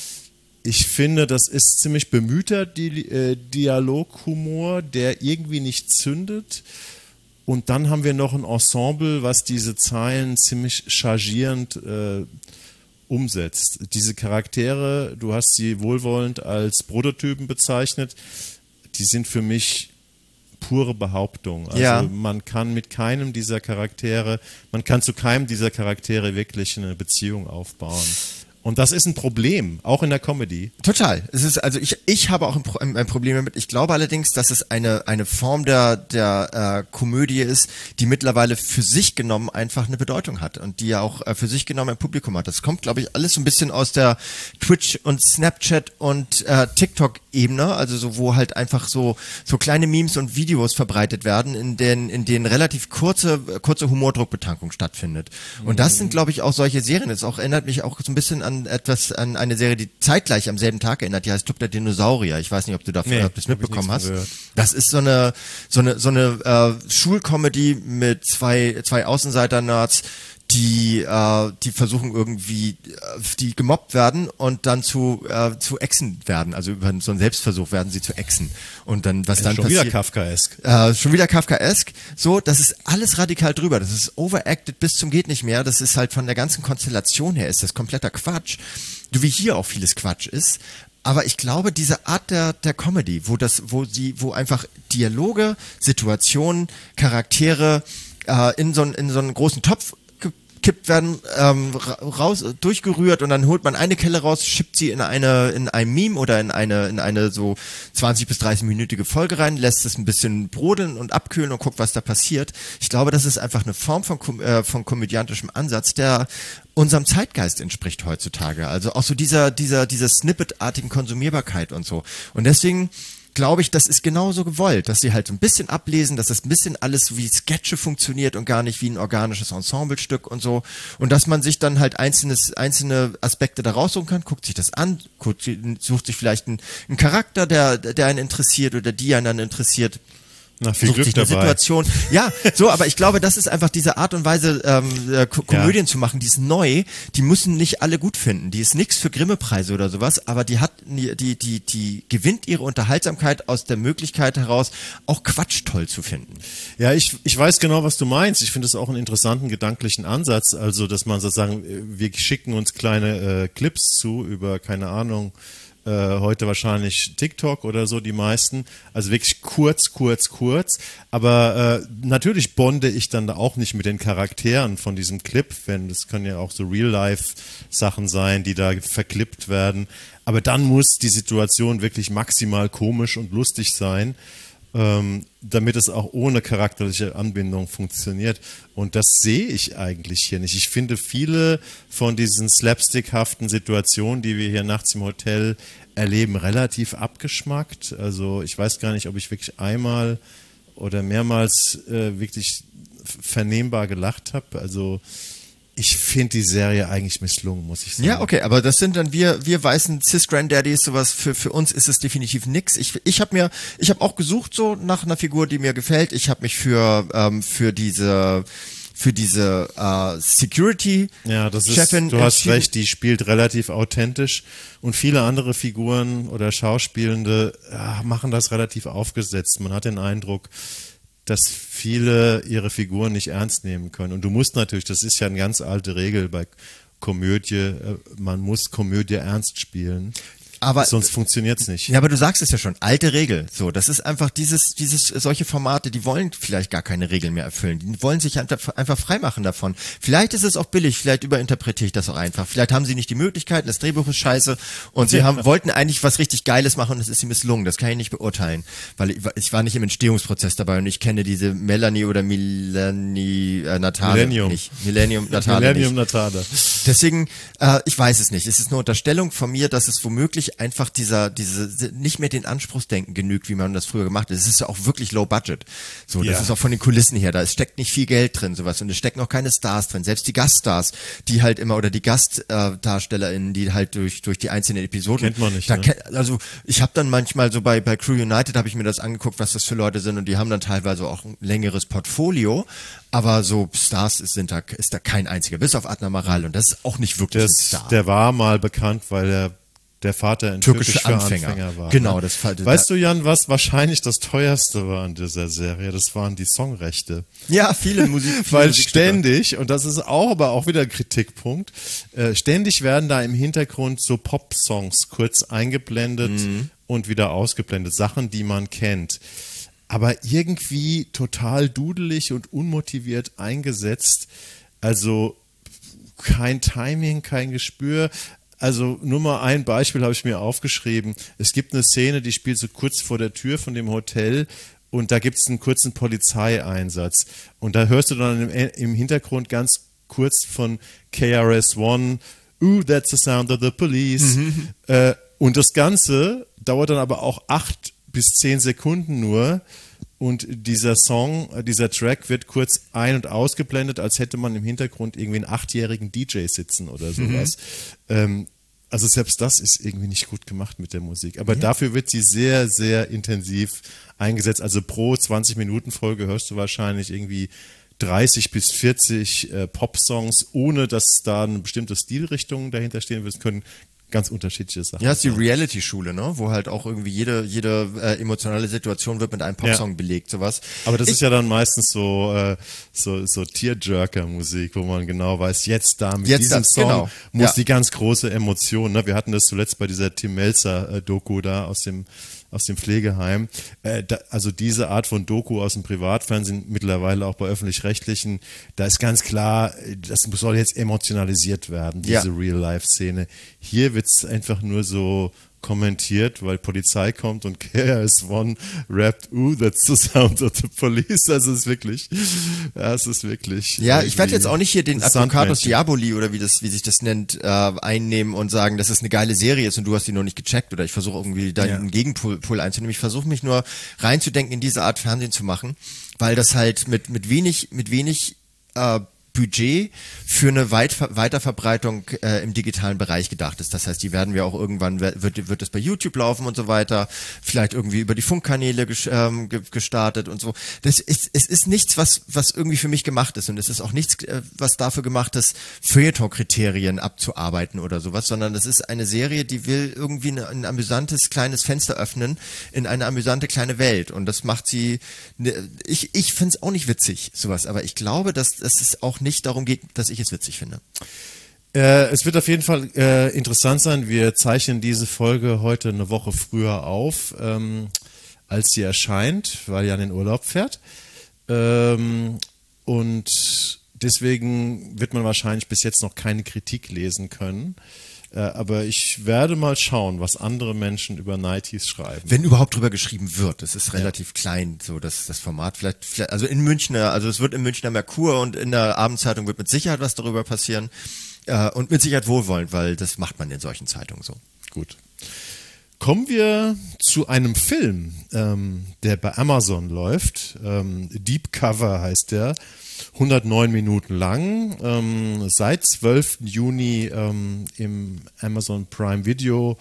ich finde, das ist ziemlich bemühter Di äh, Dialoghumor, der irgendwie nicht zündet. Und dann haben wir noch ein Ensemble, was diese Zeilen ziemlich chargierend äh, umsetzt. Diese Charaktere, du hast sie wohlwollend als Prototypen bezeichnet, die sind für mich pure Behauptung. Also Ja. man kann mit keinem dieser Charaktere, man kann zu keinem dieser Charaktere wirklich eine Beziehung aufbauen. Und das ist ein Problem, auch in der Comedy. Total. Es ist also ich ich habe auch ein, Pro ein Problem damit. Ich glaube allerdings, dass es eine eine Form der der äh, Komödie ist, die mittlerweile für sich genommen einfach eine Bedeutung hat und die ja auch äh, für sich genommen ein Publikum hat. Das kommt, glaube ich, alles so ein bisschen aus der Twitch und Snapchat und äh, TikTok Ebene, also so wo halt einfach so so kleine Memes und Videos verbreitet werden, in denen in denen relativ kurze kurze Humordruckbetankung stattfindet. Und das sind, glaube ich, auch solche Serien. Das auch erinnert mich auch so ein bisschen an etwas, an eine Serie, die zeitgleich am selben Tag erinnert, die heißt Club der Dinosaurier. Ich weiß nicht, ob du davon Nee, ob du das hab ich mitbekommen nichts hast. von gehört. Das ist so eine, so eine, so eine äh, Schulcomedy mit zwei, zwei Außenseiter-Nerds, die, äh, die versuchen irgendwie, äh, die gemobbt werden und dann zu, äh, zu Echsen werden. Also über so einen Selbstversuch werden sie zu Echsen. Und dann, was dann Schon passiert. wieder Kafkaesk. Äh, schon wieder Kafkaesk. So, das ist alles radikal drüber. Das ist overacted bis zum geht nicht mehr. Das ist halt von der ganzen Konstellation her ist das kompletter Quatsch. So wie hier auch vieles Quatsch ist. Aber ich glaube, diese Art der, der Comedy, wo das, wo sie, wo einfach Dialoge, Situationen, Charaktere äh, in so, in so einen großen Topf gekippt gekippt werden, ähm, raus, durchgerührt und dann holt man eine Kelle raus, schippt sie in eine, in ein Meme oder in eine, in eine so zwanzig bis dreißig-minütige Folge rein, lässt es ein bisschen brodeln und abkühlen und guckt, was da passiert. Ich glaube, das ist einfach eine Form von, äh, von komödiantischem Ansatz, der unserem Zeitgeist entspricht heutzutage. Also auch so dieser, dieser, dieser Snippet-artigen Konsumierbarkeit und so. Und deswegen glaube ich, das ist genauso gewollt, dass sie halt so ein bisschen ablesen, dass das ein bisschen alles wie Sketche funktioniert und gar nicht wie ein organisches Ensemblestück und so. Und dass man sich dann halt einzelnes, einzelne Aspekte da raussuchen kann, guckt sich das an, guckt, sucht sich vielleicht einen, einen Charakter, der, der einen interessiert oder die einen dann interessiert. Na, viel sucht Glück sich eine dabei. Situation. Ja, so, aber ich glaube, das ist einfach diese Art und Weise, ähm, äh, Ko- Komödien Ja. zu machen, die ist neu, die müssen nicht alle gut finden. Die ist nix für Grimme-Preise oder sowas, aber die hat, die, die, die, die gewinnt ihre Unterhaltsamkeit aus der Möglichkeit heraus, auch Quatsch toll zu finden. Ja, ich, ich weiß genau, was du meinst. Ich finde es auch einen interessanten gedanklichen Ansatz. Also, dass man sozusagen, wir schicken uns kleine äh, Clips zu über, keine Ahnung, äh, heute wahrscheinlich TikTok oder so, die meisten. Also wirklich kurz, kurz, kurz. Aber äh, natürlich bonde ich dann da auch nicht mit den Charakteren von diesem Clip, wenn das können ja auch so Real-Life-Sachen sein, die da verklippt werden. Aber dann muss die Situation wirklich maximal komisch und lustig sein, ähm, damit es auch ohne charakterliche Anbindung funktioniert. Und das sehe ich eigentlich hier nicht. Ich finde viele von diesen slapstickhaften Situationen, die wir hier nachts im Hotel erleben, relativ abgeschmackt. Also ich weiß gar nicht, ob ich wirklich einmal oder mehrmals äh, wirklich vernehmbar gelacht habe. Also ich finde die Serie eigentlich misslungen, muss ich sagen. Ja, okay, aber das sind dann wir, wir weißen Cis-Granddaddies, sowas, für, für uns ist es definitiv nix. Ich, ich habe mir, ich habe auch gesucht so nach einer Figur, die mir gefällt. Ich habe mich für, ähm, für diese, für diese äh, Security Ja, das ist, Chefin du hast entschieden. recht, die spielt relativ authentisch und viele andere Figuren oder Schauspielende ja, machen das relativ aufgesetzt. Man hat den Eindruck, dass viele ihre Figuren nicht ernst nehmen können. Und du musst natürlich, das ist ja eine ganz alte Regel bei Komödie, äh, man muss Komödie ernst spielen. Aber Sonst funktioniert's nicht. Ja, aber du sagst es ja schon, alte Regel. So, das ist einfach dieses, dieses, solche Formate, die wollen vielleicht gar keine Regeln mehr erfüllen. Die wollen sich einfach, einfach freimachen davon. Vielleicht ist es auch billig, vielleicht überinterpretiere ich das auch einfach. Vielleicht haben sie nicht die Möglichkeiten, das Drehbuch ist scheiße und sie Ja. haben, wollten eigentlich was richtig Geiles machen und es ist ihnen misslungen. Das kann ich nicht beurteilen, weil ich, ich war nicht im Entstehungsprozess dabei und ich kenne diese Melanie oder Melanie äh, Natale Millennium. nicht. Millennium Natale Millennium nicht. Natale. Deswegen, äh, ich weiß es nicht. Es ist eine Unterstellung von mir, dass es womöglich einfach dieser, diese, nicht mehr den Anspruchsdenken genügt, wie man das früher gemacht hat. Es ist ja auch wirklich low budget. So, das Ja. ist auch von den Kulissen her. Da es steckt nicht viel Geld drin, sowas. Und es stecken auch keine Stars drin. Selbst die Gaststars, die halt immer, oder die GastdarstellerInnen, die halt durch, durch die einzelnen Episoden. Kennt man nicht, Da ne? kenn, also, ich habe dann manchmal so bei, bei Crew United habe ich mir das angeguckt, was das für Leute sind. Und die haben dann teilweise auch ein längeres Portfolio. Aber so Stars sind da, ist da kein einziger. Bis auf Adnan Maral. Und das ist auch nicht wirklich ein Das, Star. der war mal bekannt, weil er der Vater ein Türkische türkisch für Anfänger. Anfänger war. Genau, ne? das Fall- Weißt du, Jan, was wahrscheinlich das teuerste war an dieser Serie? Das waren die Songrechte. Ja, viele Musik. Viele Weil Musikstücke. ständig, und das ist auch aber auch wieder ein Kritikpunkt, äh, ständig werden da im Hintergrund so Pop-Songs kurz eingeblendet Mhm. und wieder ausgeblendet. Sachen, die man kennt. Aber irgendwie total dudelig und unmotiviert eingesetzt. Also kein Timing, kein Gespür. Also nur mal ein Beispiel habe ich mir aufgeschrieben. Es gibt eine Szene, die spielt so kurz vor der Tür von dem Hotel und da gibt es einen kurzen Polizeieinsatz. Und da hörst du dann im, im Hintergrund ganz kurz von K R S One, ooh, that's the sound of the police. Mhm. Äh, und das Ganze dauert dann aber auch acht bis zehn Sekunden nur. Und dieser Song, dieser Track wird kurz ein- und ausgeblendet, als hätte man im Hintergrund irgendwie einen achtjährigen D J sitzen oder sowas. Mhm. Ähm, also selbst das ist irgendwie nicht gut gemacht mit der Musik. Aber ja. dafür wird sie sehr, sehr intensiv eingesetzt. Also pro zwanzig-Minuten-Folge hörst du wahrscheinlich irgendwie dreißig bis vierzig äh, Pop-Songs, ohne dass da eine bestimmte Stilrichtung dahinter stehen wird. Es können ganz unterschiedliche Sachen. Ja, ist die Reality-Schule, ne? Wo halt auch irgendwie jede jede äh, emotionale Situation wird mit einem Popsong ja. belegt, sowas. Aber das ich, ist ja dann meistens so äh, so so Tearjerker-Musik, wo man genau weiß, jetzt da mit jetzt diesem das, Song genau. muss ja. die ganz große Emotion. Ne? Wir hatten das zuletzt bei dieser Tim Melzer-Doku da aus dem aus dem Pflegeheim. Äh, da, also diese Art von Doku aus dem Privatfernsehen, mittlerweile auch bei öffentlich-rechtlichen, da ist ganz klar, das soll jetzt emotionalisiert werden, diese ja. Real-Life-Szene. Hier wird es einfach nur so kommentiert, weil Polizei kommt und K S eins rappt, ooh, that's the sound of the police. Also es ist wirklich, ja, es ist wirklich. Ja, ich werde jetzt auch nicht hier den Advocatus Sandmännchen. Diaboli oder wie das, wie sich das nennt, äh, einnehmen und sagen, dass es eine geile Serie ist und du hast die noch nicht gecheckt oder ich versuche irgendwie da Ja. einen Gegenpol Pol einzunehmen. Ich versuche mich nur reinzudenken, in diese Art Fernsehen zu machen, weil das halt mit, mit wenig, mit wenig, äh, Budget für eine Weit Weiterverbreitung äh, im digitalen Bereich gedacht ist. Das heißt, die werden wir auch irgendwann, wird, wird es bei YouTube laufen und so weiter, vielleicht irgendwie über die Funkkanäle ges ähm, gestartet und so. Das ist, es ist nichts, was, was irgendwie für mich gemacht ist und es ist auch nichts, äh, was dafür gemacht ist, Feuilleton-Kriterien abzuarbeiten oder sowas, sondern das ist eine Serie, die will irgendwie eine, ein amüsantes kleines Fenster öffnen in eine amüsante kleine Welt und das macht sie, ne, ich, ich finde es auch nicht witzig, sowas, aber ich glaube, dass, dass es auch nicht darum geht, dass ich es witzig finde. Äh, es wird auf jeden Fall äh, interessant sein. Wir zeichnen diese Folge heute eine Woche früher auf, ähm, als sie erscheint, weil Jan in Urlaub fährt. Ähm, und deswegen wird man wahrscheinlich bis jetzt noch keine Kritik lesen können. Äh, aber ich werde mal schauen, was andere Menschen über Nighties schreiben. Wenn überhaupt drüber geschrieben wird. Das ist relativ ja. klein, so das, das Format. Vielleicht, vielleicht, also in Münchner, also es wird im Münchner Merkur und in der Abendzeitung wird mit Sicherheit was darüber passieren. Äh, und mit Sicherheit wohlwollend, weil das macht man in solchen Zeitungen so. Gut. Kommen wir zu einem Film, ähm, der bei Amazon läuft. Ähm, Deep Cover heißt der. hundertneun Minuten lang, ähm, seit zwölften Juni ähm, im Amazon Prime Video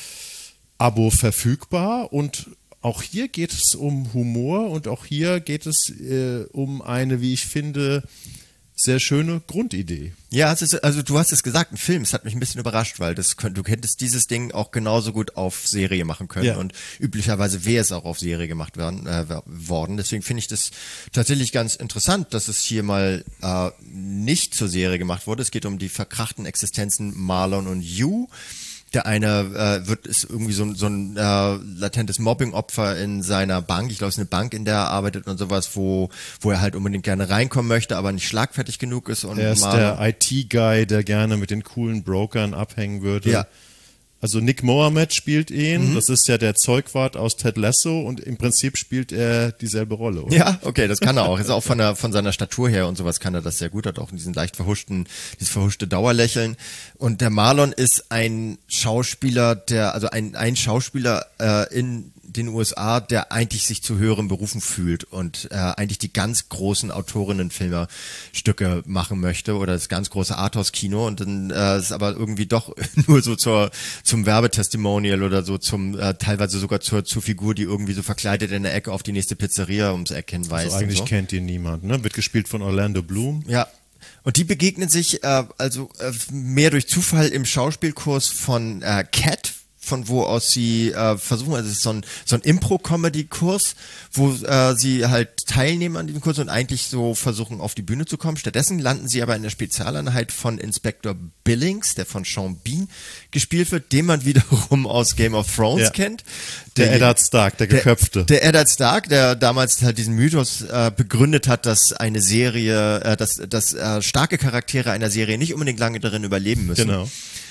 Abo verfügbar und auch hier geht es um Humor und auch hier geht es äh, um eine, wie ich finde, sehr schöne Grundidee. Ja, es ist, also du hast es gesagt, ein Film, es hat mich ein bisschen überrascht, weil das du hättest dieses Ding auch genauso gut auf Serie machen können ja. und üblicherweise wäre es auch auf Serie gemacht werden, äh, worden. Deswegen finde ich das tatsächlich ganz interessant, dass es hier mal äh, nicht zur Serie gemacht wurde. Es geht um die verkrachten Existenzen Marlon und Yu. Der eine äh, wird ist irgendwie so, so ein äh, latentes Mobbing-Opfer in seiner Bank. Ich glaube, es ist eine Bank, in der er arbeitet und sowas, wo wo er halt unbedingt gerne reinkommen möchte, aber nicht schlagfertig genug ist. Und er ist mal der I T-Guy, der gerne mit den coolen Brokern abhängen würde. Ja. Also Nick Mohammed spielt ihn, Mhm. das ist ja der Zeugwart aus Ted Lasso und im Prinzip spielt er dieselbe Rolle, oder? Ja, okay, das kann er auch. Ist auch von der von seiner Statur her und sowas kann er das sehr gut. Hat auch diesen leicht verhuschten, dieses verhuschte Dauerlächeln. Und der Marlon ist ein Schauspieler, der also ein ein Schauspieler äh, in den U S A, der eigentlich sich zu höheren Berufen fühlt und äh, eigentlich die ganz großen Autorinnenfilmerstücke machen möchte oder das ganz große Arthouse-Kino und dann äh, ist aber irgendwie doch nur so zur zum Werbetestimonial oder so zum äh, teilweise sogar zur zur Figur, die irgendwie so verkleidet in der Ecke auf die nächste Pizzeria ums Eck hinweist. Also eigentlich und so. kennt ihn niemand, ne? Wird gespielt von Orlando Bloom. Ja. Und die begegnen sich äh, also äh, mehr durch Zufall im Schauspielkurs von äh, Cat, von wo aus sie äh, versuchen, also es ist so ein, so ein Impro-Comedy-Kurs, wo äh, sie halt teilnehmen an diesem Kurs und eigentlich so versuchen, auf die Bühne zu kommen. Stattdessen landen sie aber in der Spezialeinheit von Inspector Billings, der von Sean Bean gespielt wird, den man wiederum aus Game of Thrones Ja. kennt. Der Eddard Stark, der Geköpfte. Der, der Eddard Stark, der damals halt diesen Mythos äh, begründet hat, dass eine Serie, äh, dass, dass äh, starke Charaktere einer Serie nicht unbedingt lange darin überleben müssen. Genau.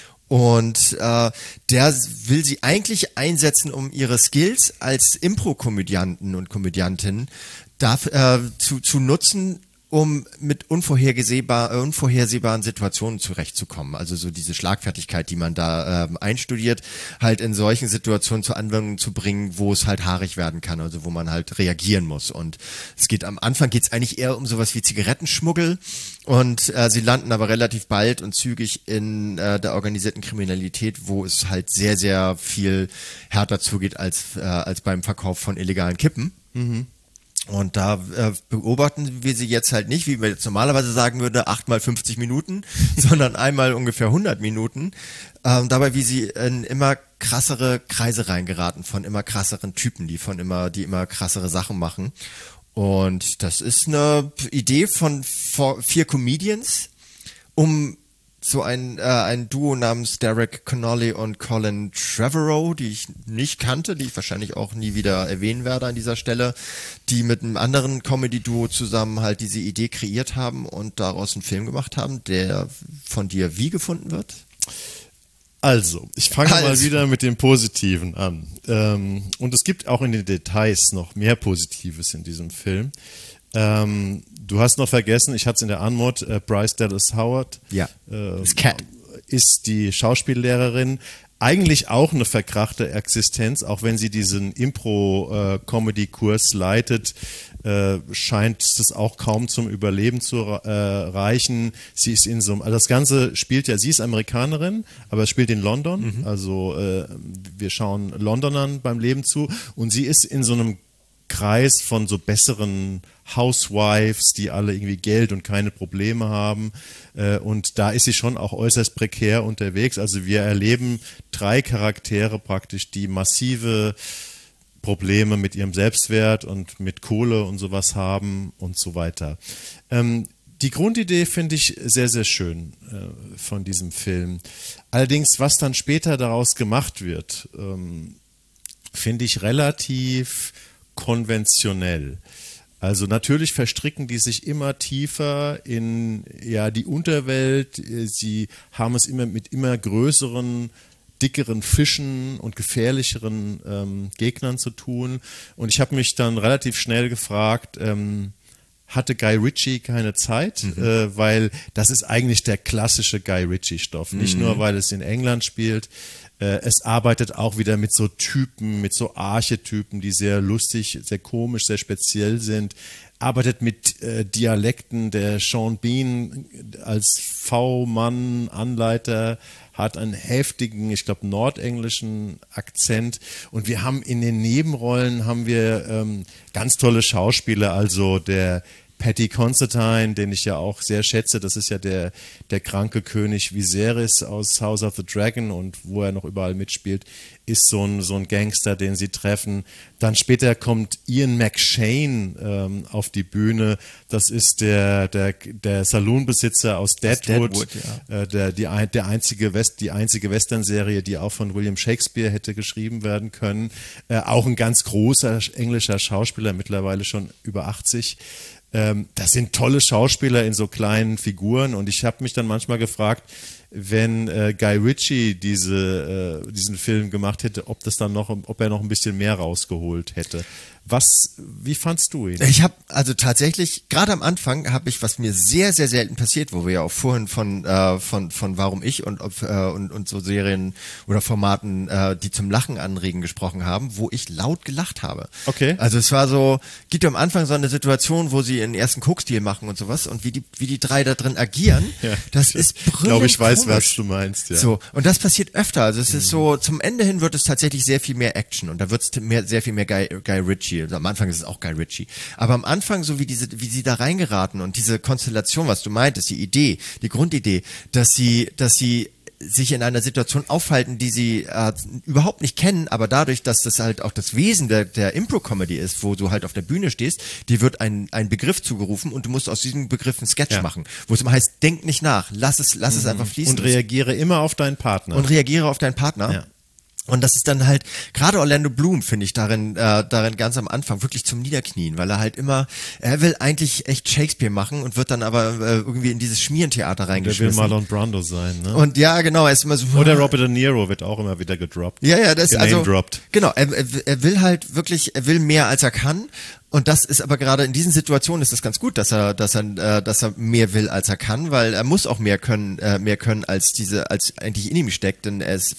Und äh, der will sie eigentlich einsetzen, um ihre Skills als Impro-Komödianten und Komödiantinnen darf, äh, zu, zu nutzen, um mit unvorhersehbar, äh, unvorhersehbaren Situationen zurechtzukommen. Also so diese Schlagfertigkeit, die man da ähm, einstudiert, halt in solchen Situationen zur Anwendung zu bringen, wo es halt haarig werden kann, also wo man halt reagieren muss. Und es geht am Anfang geht es eigentlich eher um sowas wie Zigarettenschmuggel und äh, sie landen aber relativ bald und zügig in äh, der organisierten Kriminalität, wo es halt sehr, sehr viel härter zugeht als, äh, als beim Verkauf von illegalen Kippen. Mhm. Und da äh, beobachten wir sie jetzt halt nicht, wie man jetzt normalerweise sagen würde, acht mal fünfzig Minuten, sondern einmal ungefähr hundert Minuten. Ähm, dabei, wie sie in immer krassere Kreise reingeraten von immer krasseren Typen, die von immer, die immer krassere Sachen machen. Und das ist eine Idee von vier Comedians, um so ein, äh, ein Duo namens Derek Connolly und Colin Trevorrow, die ich nicht kannte, die ich wahrscheinlich auch nie wieder erwähnen werde an dieser Stelle, die mit einem anderen Comedy-Duo zusammen halt diese Idee kreiert haben und daraus einen Film gemacht haben, der von dir wie gefunden wird? Also, ich fange also. mal wieder mit dem Positiven an. Ähm, und es gibt auch in den Details noch mehr Positives in diesem Film. Ähm, du hast noch vergessen, ich hatte es in der Anmod, äh, Bryce Dallas Howard Ja, äh, das Cat. ist die Schauspiellehrerin. Eigentlich auch eine verkrachte Existenz, auch wenn sie diesen Impro-Comedy-Kurs leitet, äh, scheint es auch kaum zum Überleben zu äh, reichen. Sie ist in so einem, also das Ganze spielt ja, sie ist Amerikanerin, aber es spielt in London, mhm. also äh, wir schauen Londonern beim Leben zu und sie ist in so einem Kreis von so besseren Housewives, die alle irgendwie Geld und keine Probleme haben. Und da ist sie schon auch äußerst prekär unterwegs. Also wir erleben drei Charaktere praktisch, die massive Probleme mit ihrem Selbstwert und mit Kohle und sowas haben und so weiter. Die Grundidee finde ich sehr, sehr schön von diesem Film. Allerdings, was dann später daraus gemacht wird, finde ich relativ konventionell. Also natürlich verstricken die sich immer tiefer in ja die Unterwelt. Sie haben es immer mit immer größeren, dickeren Fischen und gefährlicheren ähm, Gegnern zu tun. Und ich habe mich dann relativ schnell gefragt, ähm, hatte Guy Ritchie keine Zeit, mhm. äh, weil das ist eigentlich der klassische Guy Ritchie-Stoff. Mhm. Nicht nur, weil es in England spielt, äh, es arbeitet auch wieder mit so Typen, mit so Archetypen, die sehr lustig, sehr komisch, sehr speziell sind. Arbeitet mit äh, Dialekten. Der Sean Bean als V-Mann, Anleiter, hat einen heftigen, ich glaube, nordenglischen Akzent. Und wir haben in den Nebenrollen haben wir ähm, ganz tolle Schauspieler, also der Paddy Considine, den ich ja auch sehr schätze, das ist ja der, der kranke König Viserys aus House of the Dragon und wo er noch überall mitspielt, ist so ein, so ein Gangster, den sie treffen. Dann später kommt Ian McShane ähm, auf die Bühne, das ist der, der, der Saloonbesitzer aus Deadwood, Deadwood ja. äh, der, die, der einzige West, die einzige Western-Serie, die auch von William Shakespeare hätte geschrieben werden können. Äh, auch ein ganz großer englischer Schauspieler, mittlerweile schon über achtzig. Das sind tolle Schauspieler in so kleinen Figuren und ich habe mich dann manchmal gefragt, wenn äh, Guy Ritchie diese, äh, diesen Film gemacht hätte, ob das dann noch, ob er noch ein bisschen mehr rausgeholt hätte. Was, wie fandst du ihn? Ich habe also tatsächlich, gerade am Anfang habe ich, was mir sehr, sehr selten passiert, wo wir ja auch vorhin von äh, von von Warum ich und ob, äh, und und so Serien oder Formaten, äh, die zum Lachen anregen gesprochen haben, wo ich laut gelacht habe. Okay. Also es war so, gibt am Anfang so eine Situation, wo sie einen ersten Coke-Stil machen und sowas und wie die wie die drei da drin agieren, ja, das ist brüllend. Ich glaube, ich weiß, komisch. was du meinst. Ja. So, und das passiert öfter. Also es ist so, zum Ende hin wird es tatsächlich sehr viel mehr Action und da wird es mehr, sehr viel mehr Guy, Guy Ritchie. Also am Anfang ist es auch Guy Ritchie. Aber am Anfang, so wie diese, wie sie da reingeraten und diese Konstellation, was du meintest, die Idee, die Grundidee, dass sie, dass sie sich in einer Situation aufhalten, die sie äh, überhaupt nicht kennen, aber dadurch, dass das halt auch das Wesen der, der Impro-Comedy ist, wo du halt auf der Bühne stehst, dir wird ein, ein Begriff zugerufen und du musst aus diesem Begriff einen Sketch ja. machen, wo es immer heißt, denk nicht nach, lass es, lass mhm. es einfach fließen. Und reagiere immer auf deinen Partner. Und reagiere auf deinen Partner. Ja. Und das ist dann halt, gerade Orlando Bloom finde ich darin, äh, darin ganz am Anfang wirklich zum Niederknien, weil er halt immer, er will eigentlich echt Shakespeare machen und wird dann aber äh, irgendwie in dieses Schmierentheater reingeschmissen. Der will Marlon Brando sein, ne? Und ja, genau, er ist immer so. Oder Robert De Niro wird auch immer wieder gedroppt. Ja, ja, das ist also, dropped. Genau, er, er will halt wirklich, er will mehr als er kann. Und das ist aber gerade in diesen Situationen ist es ganz gut, dass er, dass er, äh, dass er mehr will als er kann, weil er muss auch mehr können, äh, mehr können als diese, als eigentlich in ihm steckt, denn er ist,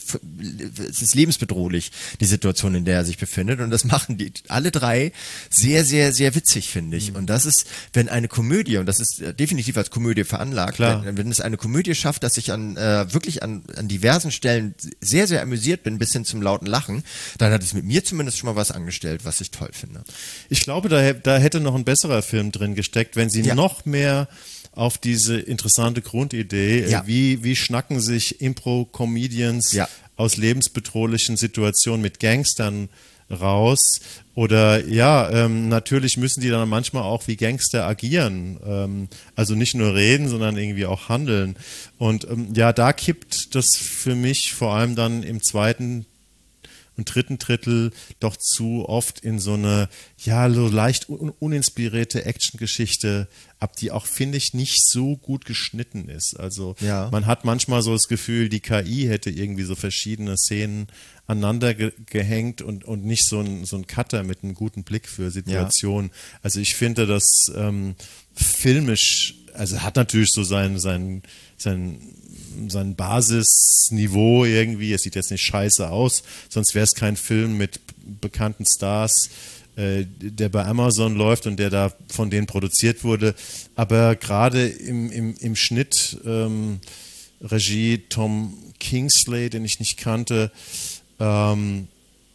es ist lebensbedrohlich die Situation, in der er sich befindet. Und das machen die alle drei sehr, sehr, sehr witzig, finde ich. Mhm. Und das ist, wenn eine Komödie, und das ist definitiv als Komödie veranlagt, Klar. wenn, wenn es eine Komödie schafft, dass ich an äh, wirklich an, an diversen Stellen sehr, sehr amüsiert bin, bis hin zum lauten Lachen, dann hat es mit mir zumindest schon mal was angestellt, was ich toll finde. Ich glaube, Da, da hätte noch ein besserer Film drin gesteckt, wenn sie ja. noch mehr auf diese interessante Grundidee, ja. wie, wie schnacken sich Impro-Comedians ja. aus lebensbedrohlichen Situationen mit Gangstern raus. Oder ja, ähm, natürlich müssen die dann manchmal auch wie Gangster agieren. Ähm, also nicht nur reden, sondern irgendwie auch handeln. Und ähm, ja, da kippt das für mich vor allem dann im zweiten und dritten Drittel doch zu oft in so eine, ja, so leicht un uninspirierte Actiongeschichte ab, die auch, finde ich, nicht so gut geschnitten ist. Also ja. man hat manchmal so das Gefühl, die K I hätte irgendwie so verschiedene Szenen aneinander ge gehängt und, und nicht so ein, so ein Cutter mit einem guten Blick für Situationen. Ja. Also ich finde das ähm, filmisch, also hat natürlich so sein, sein, sein sein Basisniveau irgendwie, es sieht jetzt nicht scheiße aus, sonst wäre es kein Film mit bekannten Stars, äh, der bei Amazon läuft und der da von denen produziert wurde, aber gerade im, im, im Schnitt, ähm, Regie Tom Kingsley, den ich nicht kannte, ähm,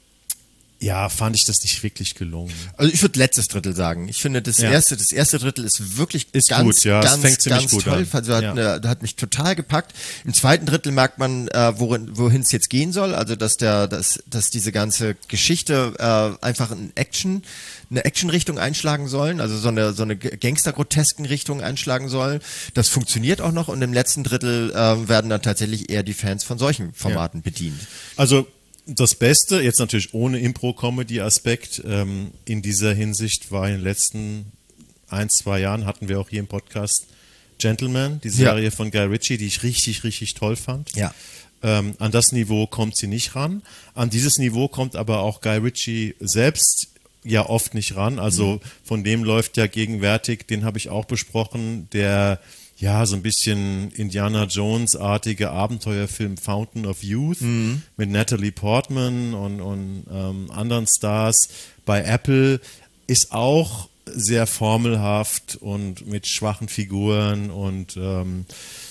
ja, fand ich das nicht wirklich gelungen. Also ich würde letztes Drittel sagen. Ich finde, das ja. erste, das erste Drittel ist wirklich ist ganz, gut, ja. ganz, fängt ziemlich ganz gut toll. An. Also hat, ja. eine, hat mich total gepackt. Im zweiten Drittel merkt man, äh, worin, wohin es jetzt gehen soll. Also dass der, dass, dass diese ganze Geschichte äh, einfach ein Action, eine Action-Richtung einschlagen sollen, also so eine, so eine Gangster-grotesken Richtung einschlagen sollen. Das funktioniert auch noch und im letzten Drittel äh, werden dann tatsächlich eher die Fans von solchen Formaten ja. bedient. Also das Beste, jetzt natürlich ohne Impro-Comedy-Aspekt, ähm, in dieser Hinsicht war in den letzten ein, zwei Jahren, hatten wir auch hier im Podcast Gentleman, die Serie ja. von Guy Ritchie, die ich richtig, richtig toll fand. Ja. Ähm, an das Niveau kommt sie nicht ran. An dieses Niveau kommt aber auch Guy Ritchie selbst ja oft nicht ran. Also mhm. von dem läuft ja gegenwärtig, den habe ich auch besprochen, der ja, so ein bisschen Indiana Jones-artige Abenteuerfilm Fountain of Youth mhm. mit Natalie Portman und, und ähm, anderen Stars bei Apple ist auch sehr formelhaft und mit schwachen Figuren und ähm,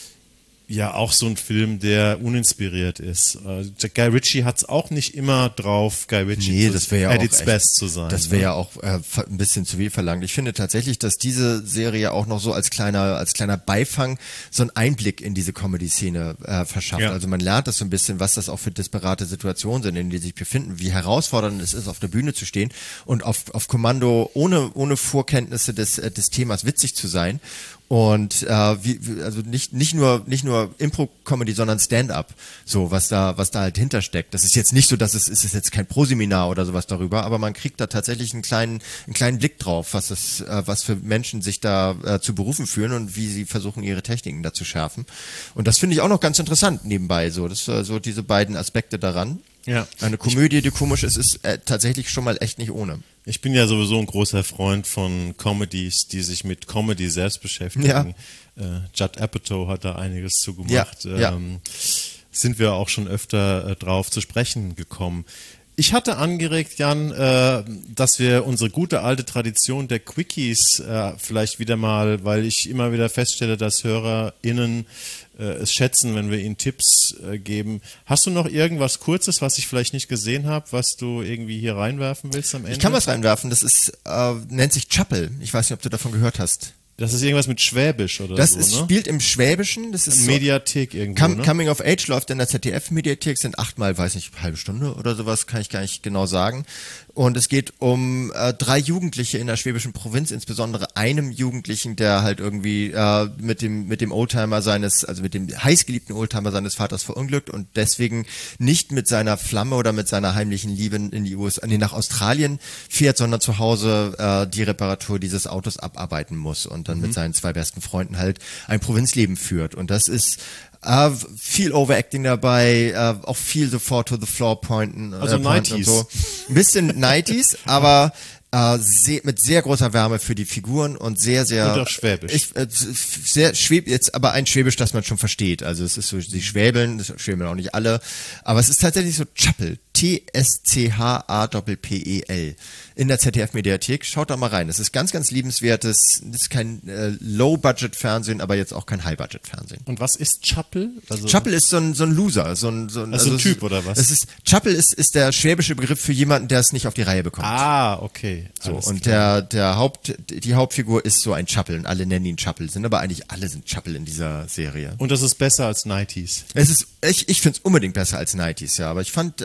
ja auch so ein Film, der uninspiriert ist. Äh, Guy Ritchie hat es auch nicht immer drauf, Guy Ritchie nee, zu, das ja at auch its echt, best zu sein. Das wäre ne? ja auch äh, ein bisschen zu viel verlangt. Ich finde tatsächlich, dass diese Serie auch noch so als kleiner als kleiner Beifang so einen Einblick in diese Comedy-Szene äh, verschafft. Ja. Also man lernt das so ein bisschen, was das auch für disparate Situationen sind, in denen die sich befinden, wie herausfordernd es ist, auf der Bühne zu stehen und auf, auf Kommando ohne, ohne Vorkenntnisse des, äh, des Themas witzig zu sein. Und äh, wie, also nicht nicht nur nicht nur Impro-Comedy, sondern Stand-up, so was da was da halt hintersteckt. Das ist jetzt nicht so, dass es es ist jetzt kein Proseminar oder sowas darüber, aber man kriegt da tatsächlich einen kleinen einen kleinen Blick drauf, was das äh, was für Menschen sich da äh, zu berufen fühlen und wie sie versuchen ihre Techniken da zu schärfen. Und das finde ich auch noch ganz interessant nebenbei so, das äh, so diese beiden Aspekte daran. Ja. Eine Komödie, die komisch ist, ist äh, tatsächlich schon mal echt nicht ohne. Ich bin ja sowieso ein großer Freund von Comedies, die sich mit Comedy selbst beschäftigen. Ja. Äh, Judd Apatow hat da einiges zu gemacht. Ja, ja. Ähm, sind wir auch schon öfter äh, drauf zu sprechen gekommen. Ich hatte angeregt, Jan, äh, dass wir unsere gute alte Tradition der Quickies äh, vielleicht wieder mal, weil ich immer wieder feststelle, dass HörerInnen äh, es schätzen, wenn wir ihnen Tipps äh, geben. Hast du noch irgendwas Kurzes, was ich vielleicht nicht gesehen habe, was du irgendwie hier reinwerfen willst am Ende? Ich kann was reinwerfen, das ist äh, nennt sich Chapel. Ich weiß nicht, ob du davon gehört hast. Das ist irgendwas mit Schwäbisch oder das so, ist, ne? spielt im Schwäbischen. Das ist Mediathek so, irgendwo, Com ne? Coming of Age läuft in der Z D F-Mediathek, sind achtmal, weiß nicht, halbe Stunde oder sowas, kann ich gar nicht genau sagen. Und es geht um äh, drei Jugendliche in der schwäbischen Provinz, insbesondere einem Jugendlichen, der halt irgendwie äh, mit dem mit dem Oldtimer seines, also mit dem heißgeliebten Oldtimer seines Vaters verunglückt und deswegen nicht mit seiner Flamme oder mit seiner heimlichen Liebe in die U S A, nee, nach Australien fährt, sondern zu Hause äh, die Reparatur dieses Autos abarbeiten muss und dann mhm. mit seinen zwei besten Freunden halt ein Provinzleben führt. Und das ist Uh, viel Overacting dabei, uh, auch viel sofort to the floor pointen. Also äh, pointen und so. Ein bisschen nineties, aber uh, sehr, mit sehr großer Wärme für die Figuren und sehr, sehr... Und auch Schwäbisch. Ich, äh, sehr schwäb, jetzt aber ein Schwäbisch, das man schon versteht. Also es ist so, sie schwäbeln, das schwäbeln auch nicht alle, aber es ist tatsächlich so Chapel, T S C H A P P E L. In der Z D F-Mediathek. Schaut da mal rein. Das ist ganz, ganz liebenswertes. Das ist kein äh, Low-Budget-Fernsehen, aber jetzt auch kein High-Budget-Fernsehen. Und was ist Chappel? Also Chappel ist so ein, so ein Loser. So ein, so ein, also also ein Typ oder was? Es ist, Chappel ist, ist der schwäbische Begriff für jemanden, der es nicht auf die Reihe bekommt. Ah, okay. So, und der, der Haupt, die Hauptfigur ist so ein Chappel. Und alle nennen ihn Chappel. Sind aber eigentlich alle sind Chappel in dieser Serie. Und das ist besser als nineties? Es ist, ich, ich finde es unbedingt besser als nineties, ja. Aber ich fand, also nineties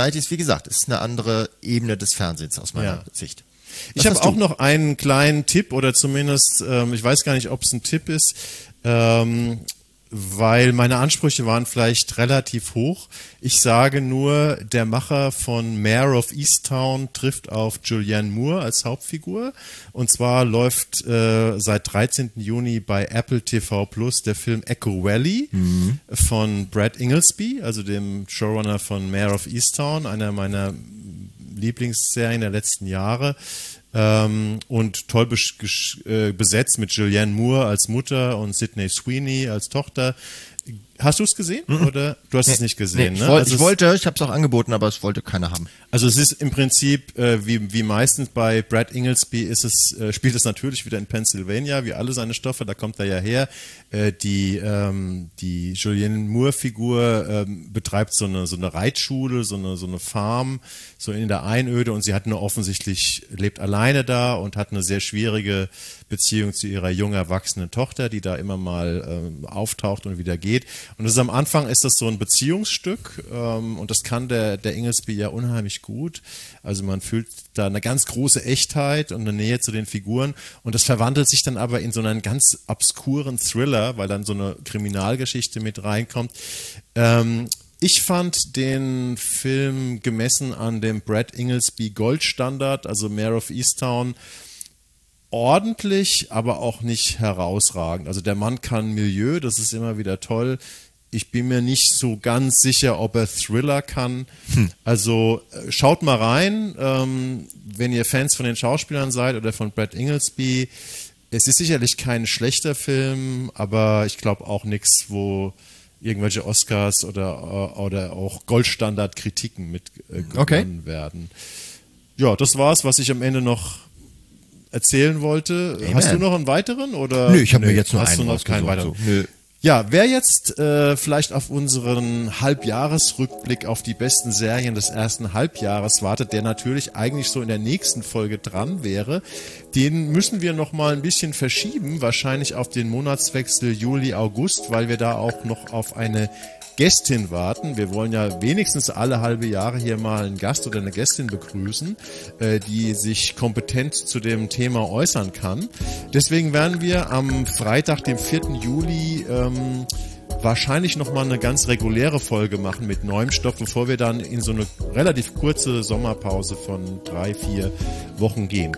ist, wie gesagt, ist eine andere Ebene des Fernsehens aus meiner Ja. Sicht. Ich habe auch noch einen kleinen Tipp oder zumindest, ähm, ich weiß gar nicht, ob es ein Tipp ist, ähm, weil meine Ansprüche waren vielleicht relativ hoch. Ich sage nur, der Macher von Mayor of Easttown trifft auf Julianne Moore als Hauptfigur. Und zwar läuft äh, seit dreizehnten Juni bei Apple T V Plus der Film Echo Valley mhm. von Brad Inglesby, also dem Showrunner von Mayor of Easttown, einer meiner Lieblingsserien der letzten Jahre. Ähm, und toll bes- äh, besetzt mit Julianne Moore als Mutter und Sydney Sweeney als Tochter. Hast du es gesehen? Mhm. Oder du hast nee, es nicht gesehen, nee, ne? Ich, wollt, also ich wollte, ich habe es auch angeboten, aber es wollte keiner haben. Also es ist im Prinzip, äh, wie, wie meistens bei Brad Inglesby, ist es, äh, spielt es natürlich wieder in Pennsylvania, wie alle seine Stoffe, da kommt er ja her. Äh, die ähm, die Julianne Moore-Figur ähm, betreibt so eine so eine Reitschule, so eine so eine Farm, so in der Einöde, und sie hat nur offensichtlich, lebt alleine da und hat eine sehr schwierige Beziehung zu ihrer jung erwachsenen Tochter, die da immer mal ähm, auftaucht und wieder geht. Und das ist, am Anfang ist das so ein Beziehungsstück, ähm, und das kann der, der Inglesby ja unheimlich gut. Also man fühlt da eine ganz große Echtheit und eine Nähe zu den Figuren, und das verwandelt sich dann aber in so einen ganz obskuren Thriller, weil dann so eine Kriminalgeschichte mit reinkommt. Ähm, Ich fand den Film gemessen an dem Brad Inglesby Goldstandard, also Mayor of Easttown, ordentlich, aber auch nicht herausragend. Also der Mann kann Milieu, das ist immer wieder toll. Ich bin mir nicht so ganz sicher, ob er Thriller kann. Hm. Also schaut mal rein, ähm, wenn ihr Fans von den Schauspielern seid oder von Brad Inglesby. Es ist sicherlich kein schlechter Film, aber ich glaube auch nichts, wo irgendwelche Oscars oder, oder auch Goldstandard-Kritiken mit äh, gewonnen okay. werden. Ja, das war's, was ich am Ende noch erzählen wollte. Amen. Hast du noch einen weiteren? Oder? Nö, ich habe Nö, mir jetzt nur hast einen du noch keinen weiteren? So. Nö. Ja, wer jetzt äh, vielleicht auf unseren Halbjahresrückblick auf die besten Serien des ersten Halbjahres wartet, der natürlich eigentlich so in der nächsten Folge dran wäre, den müssen wir noch mal ein bisschen verschieben, wahrscheinlich auf den Monatswechsel Juli-August, weil wir da auch noch auf eine Gästin warten. Wir wollen ja wenigstens alle halbe Jahre hier mal einen Gast oder eine Gästin begrüßen, äh, die sich kompetent zu dem Thema äußern kann. Deswegen werden wir am Freitag, dem vierten Juli, ähm, wahrscheinlich nochmal eine ganz reguläre Folge machen mit neuem Stoff, bevor wir dann in so eine relativ kurze Sommerpause von drei, vier Wochen gehen.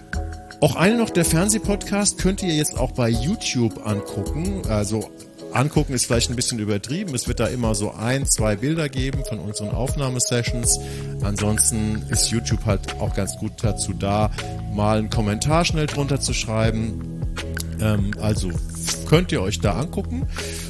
Auch eine noch, der Fernsehpodcast könnt ihr jetzt auch bei YouTube angucken, also angucken ist vielleicht ein bisschen übertrieben. Es wird da immer so ein, zwei Bilder geben von unseren Aufnahmesessions. Ansonsten ist YouTube halt auch ganz gut dazu da, mal einen Kommentar schnell drunter zu schreiben. Ähm, also könnt ihr euch da angucken.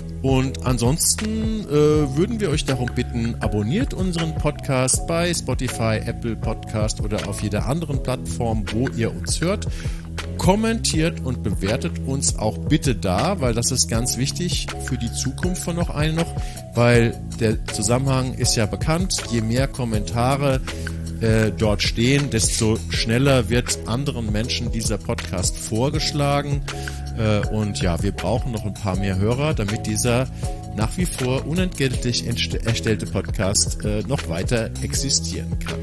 Und ansonsten äh, würden wir euch darum bitten, abonniert unseren Podcast bei Spotify, Apple Podcast oder auf jeder anderen Plattform, wo ihr uns hört. Kommentiert und bewertet uns auch bitte da, weil das ist ganz wichtig für die Zukunft von noch einen noch, weil der Zusammenhang ist ja bekannt. Je mehr Kommentare äh, dort stehen, desto schneller wird anderen Menschen dieser Podcast vorgeschlagen. Äh, und ja, wir brauchen noch ein paar mehr Hörer, damit dieser nach wie vor unentgeltlich erstellte Podcast äh, noch weiter existieren kann.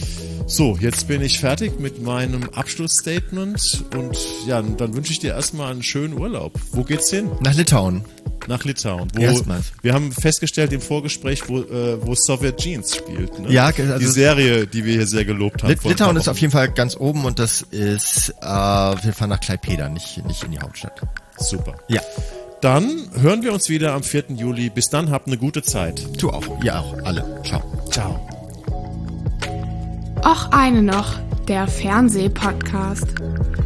So, jetzt bin ich fertig mit meinem Abschlussstatement und ja, dann wünsche ich dir erstmal einen schönen Urlaub. Wo geht's hin? Nach Litauen. Nach Litauen. Wo, Erstmals. Wir haben festgestellt im Vorgespräch, wo, äh, wo Soviet Jeans spielt. Ne? Ja, also die Serie, die wir hier sehr gelobt haben. Lit- Litauen ist auf jeden Fall ganz oben und das ist, äh, wir fahren nach Klaipėda, nicht, nicht in die Hauptstadt. Super. Ja. Dann hören wir uns wieder am vierten Juli. Bis dann, habt eine gute Zeit. Du auch. Ja auch. Alle. Ciao. Ciao. Och eine noch, der Fernsehpodcast.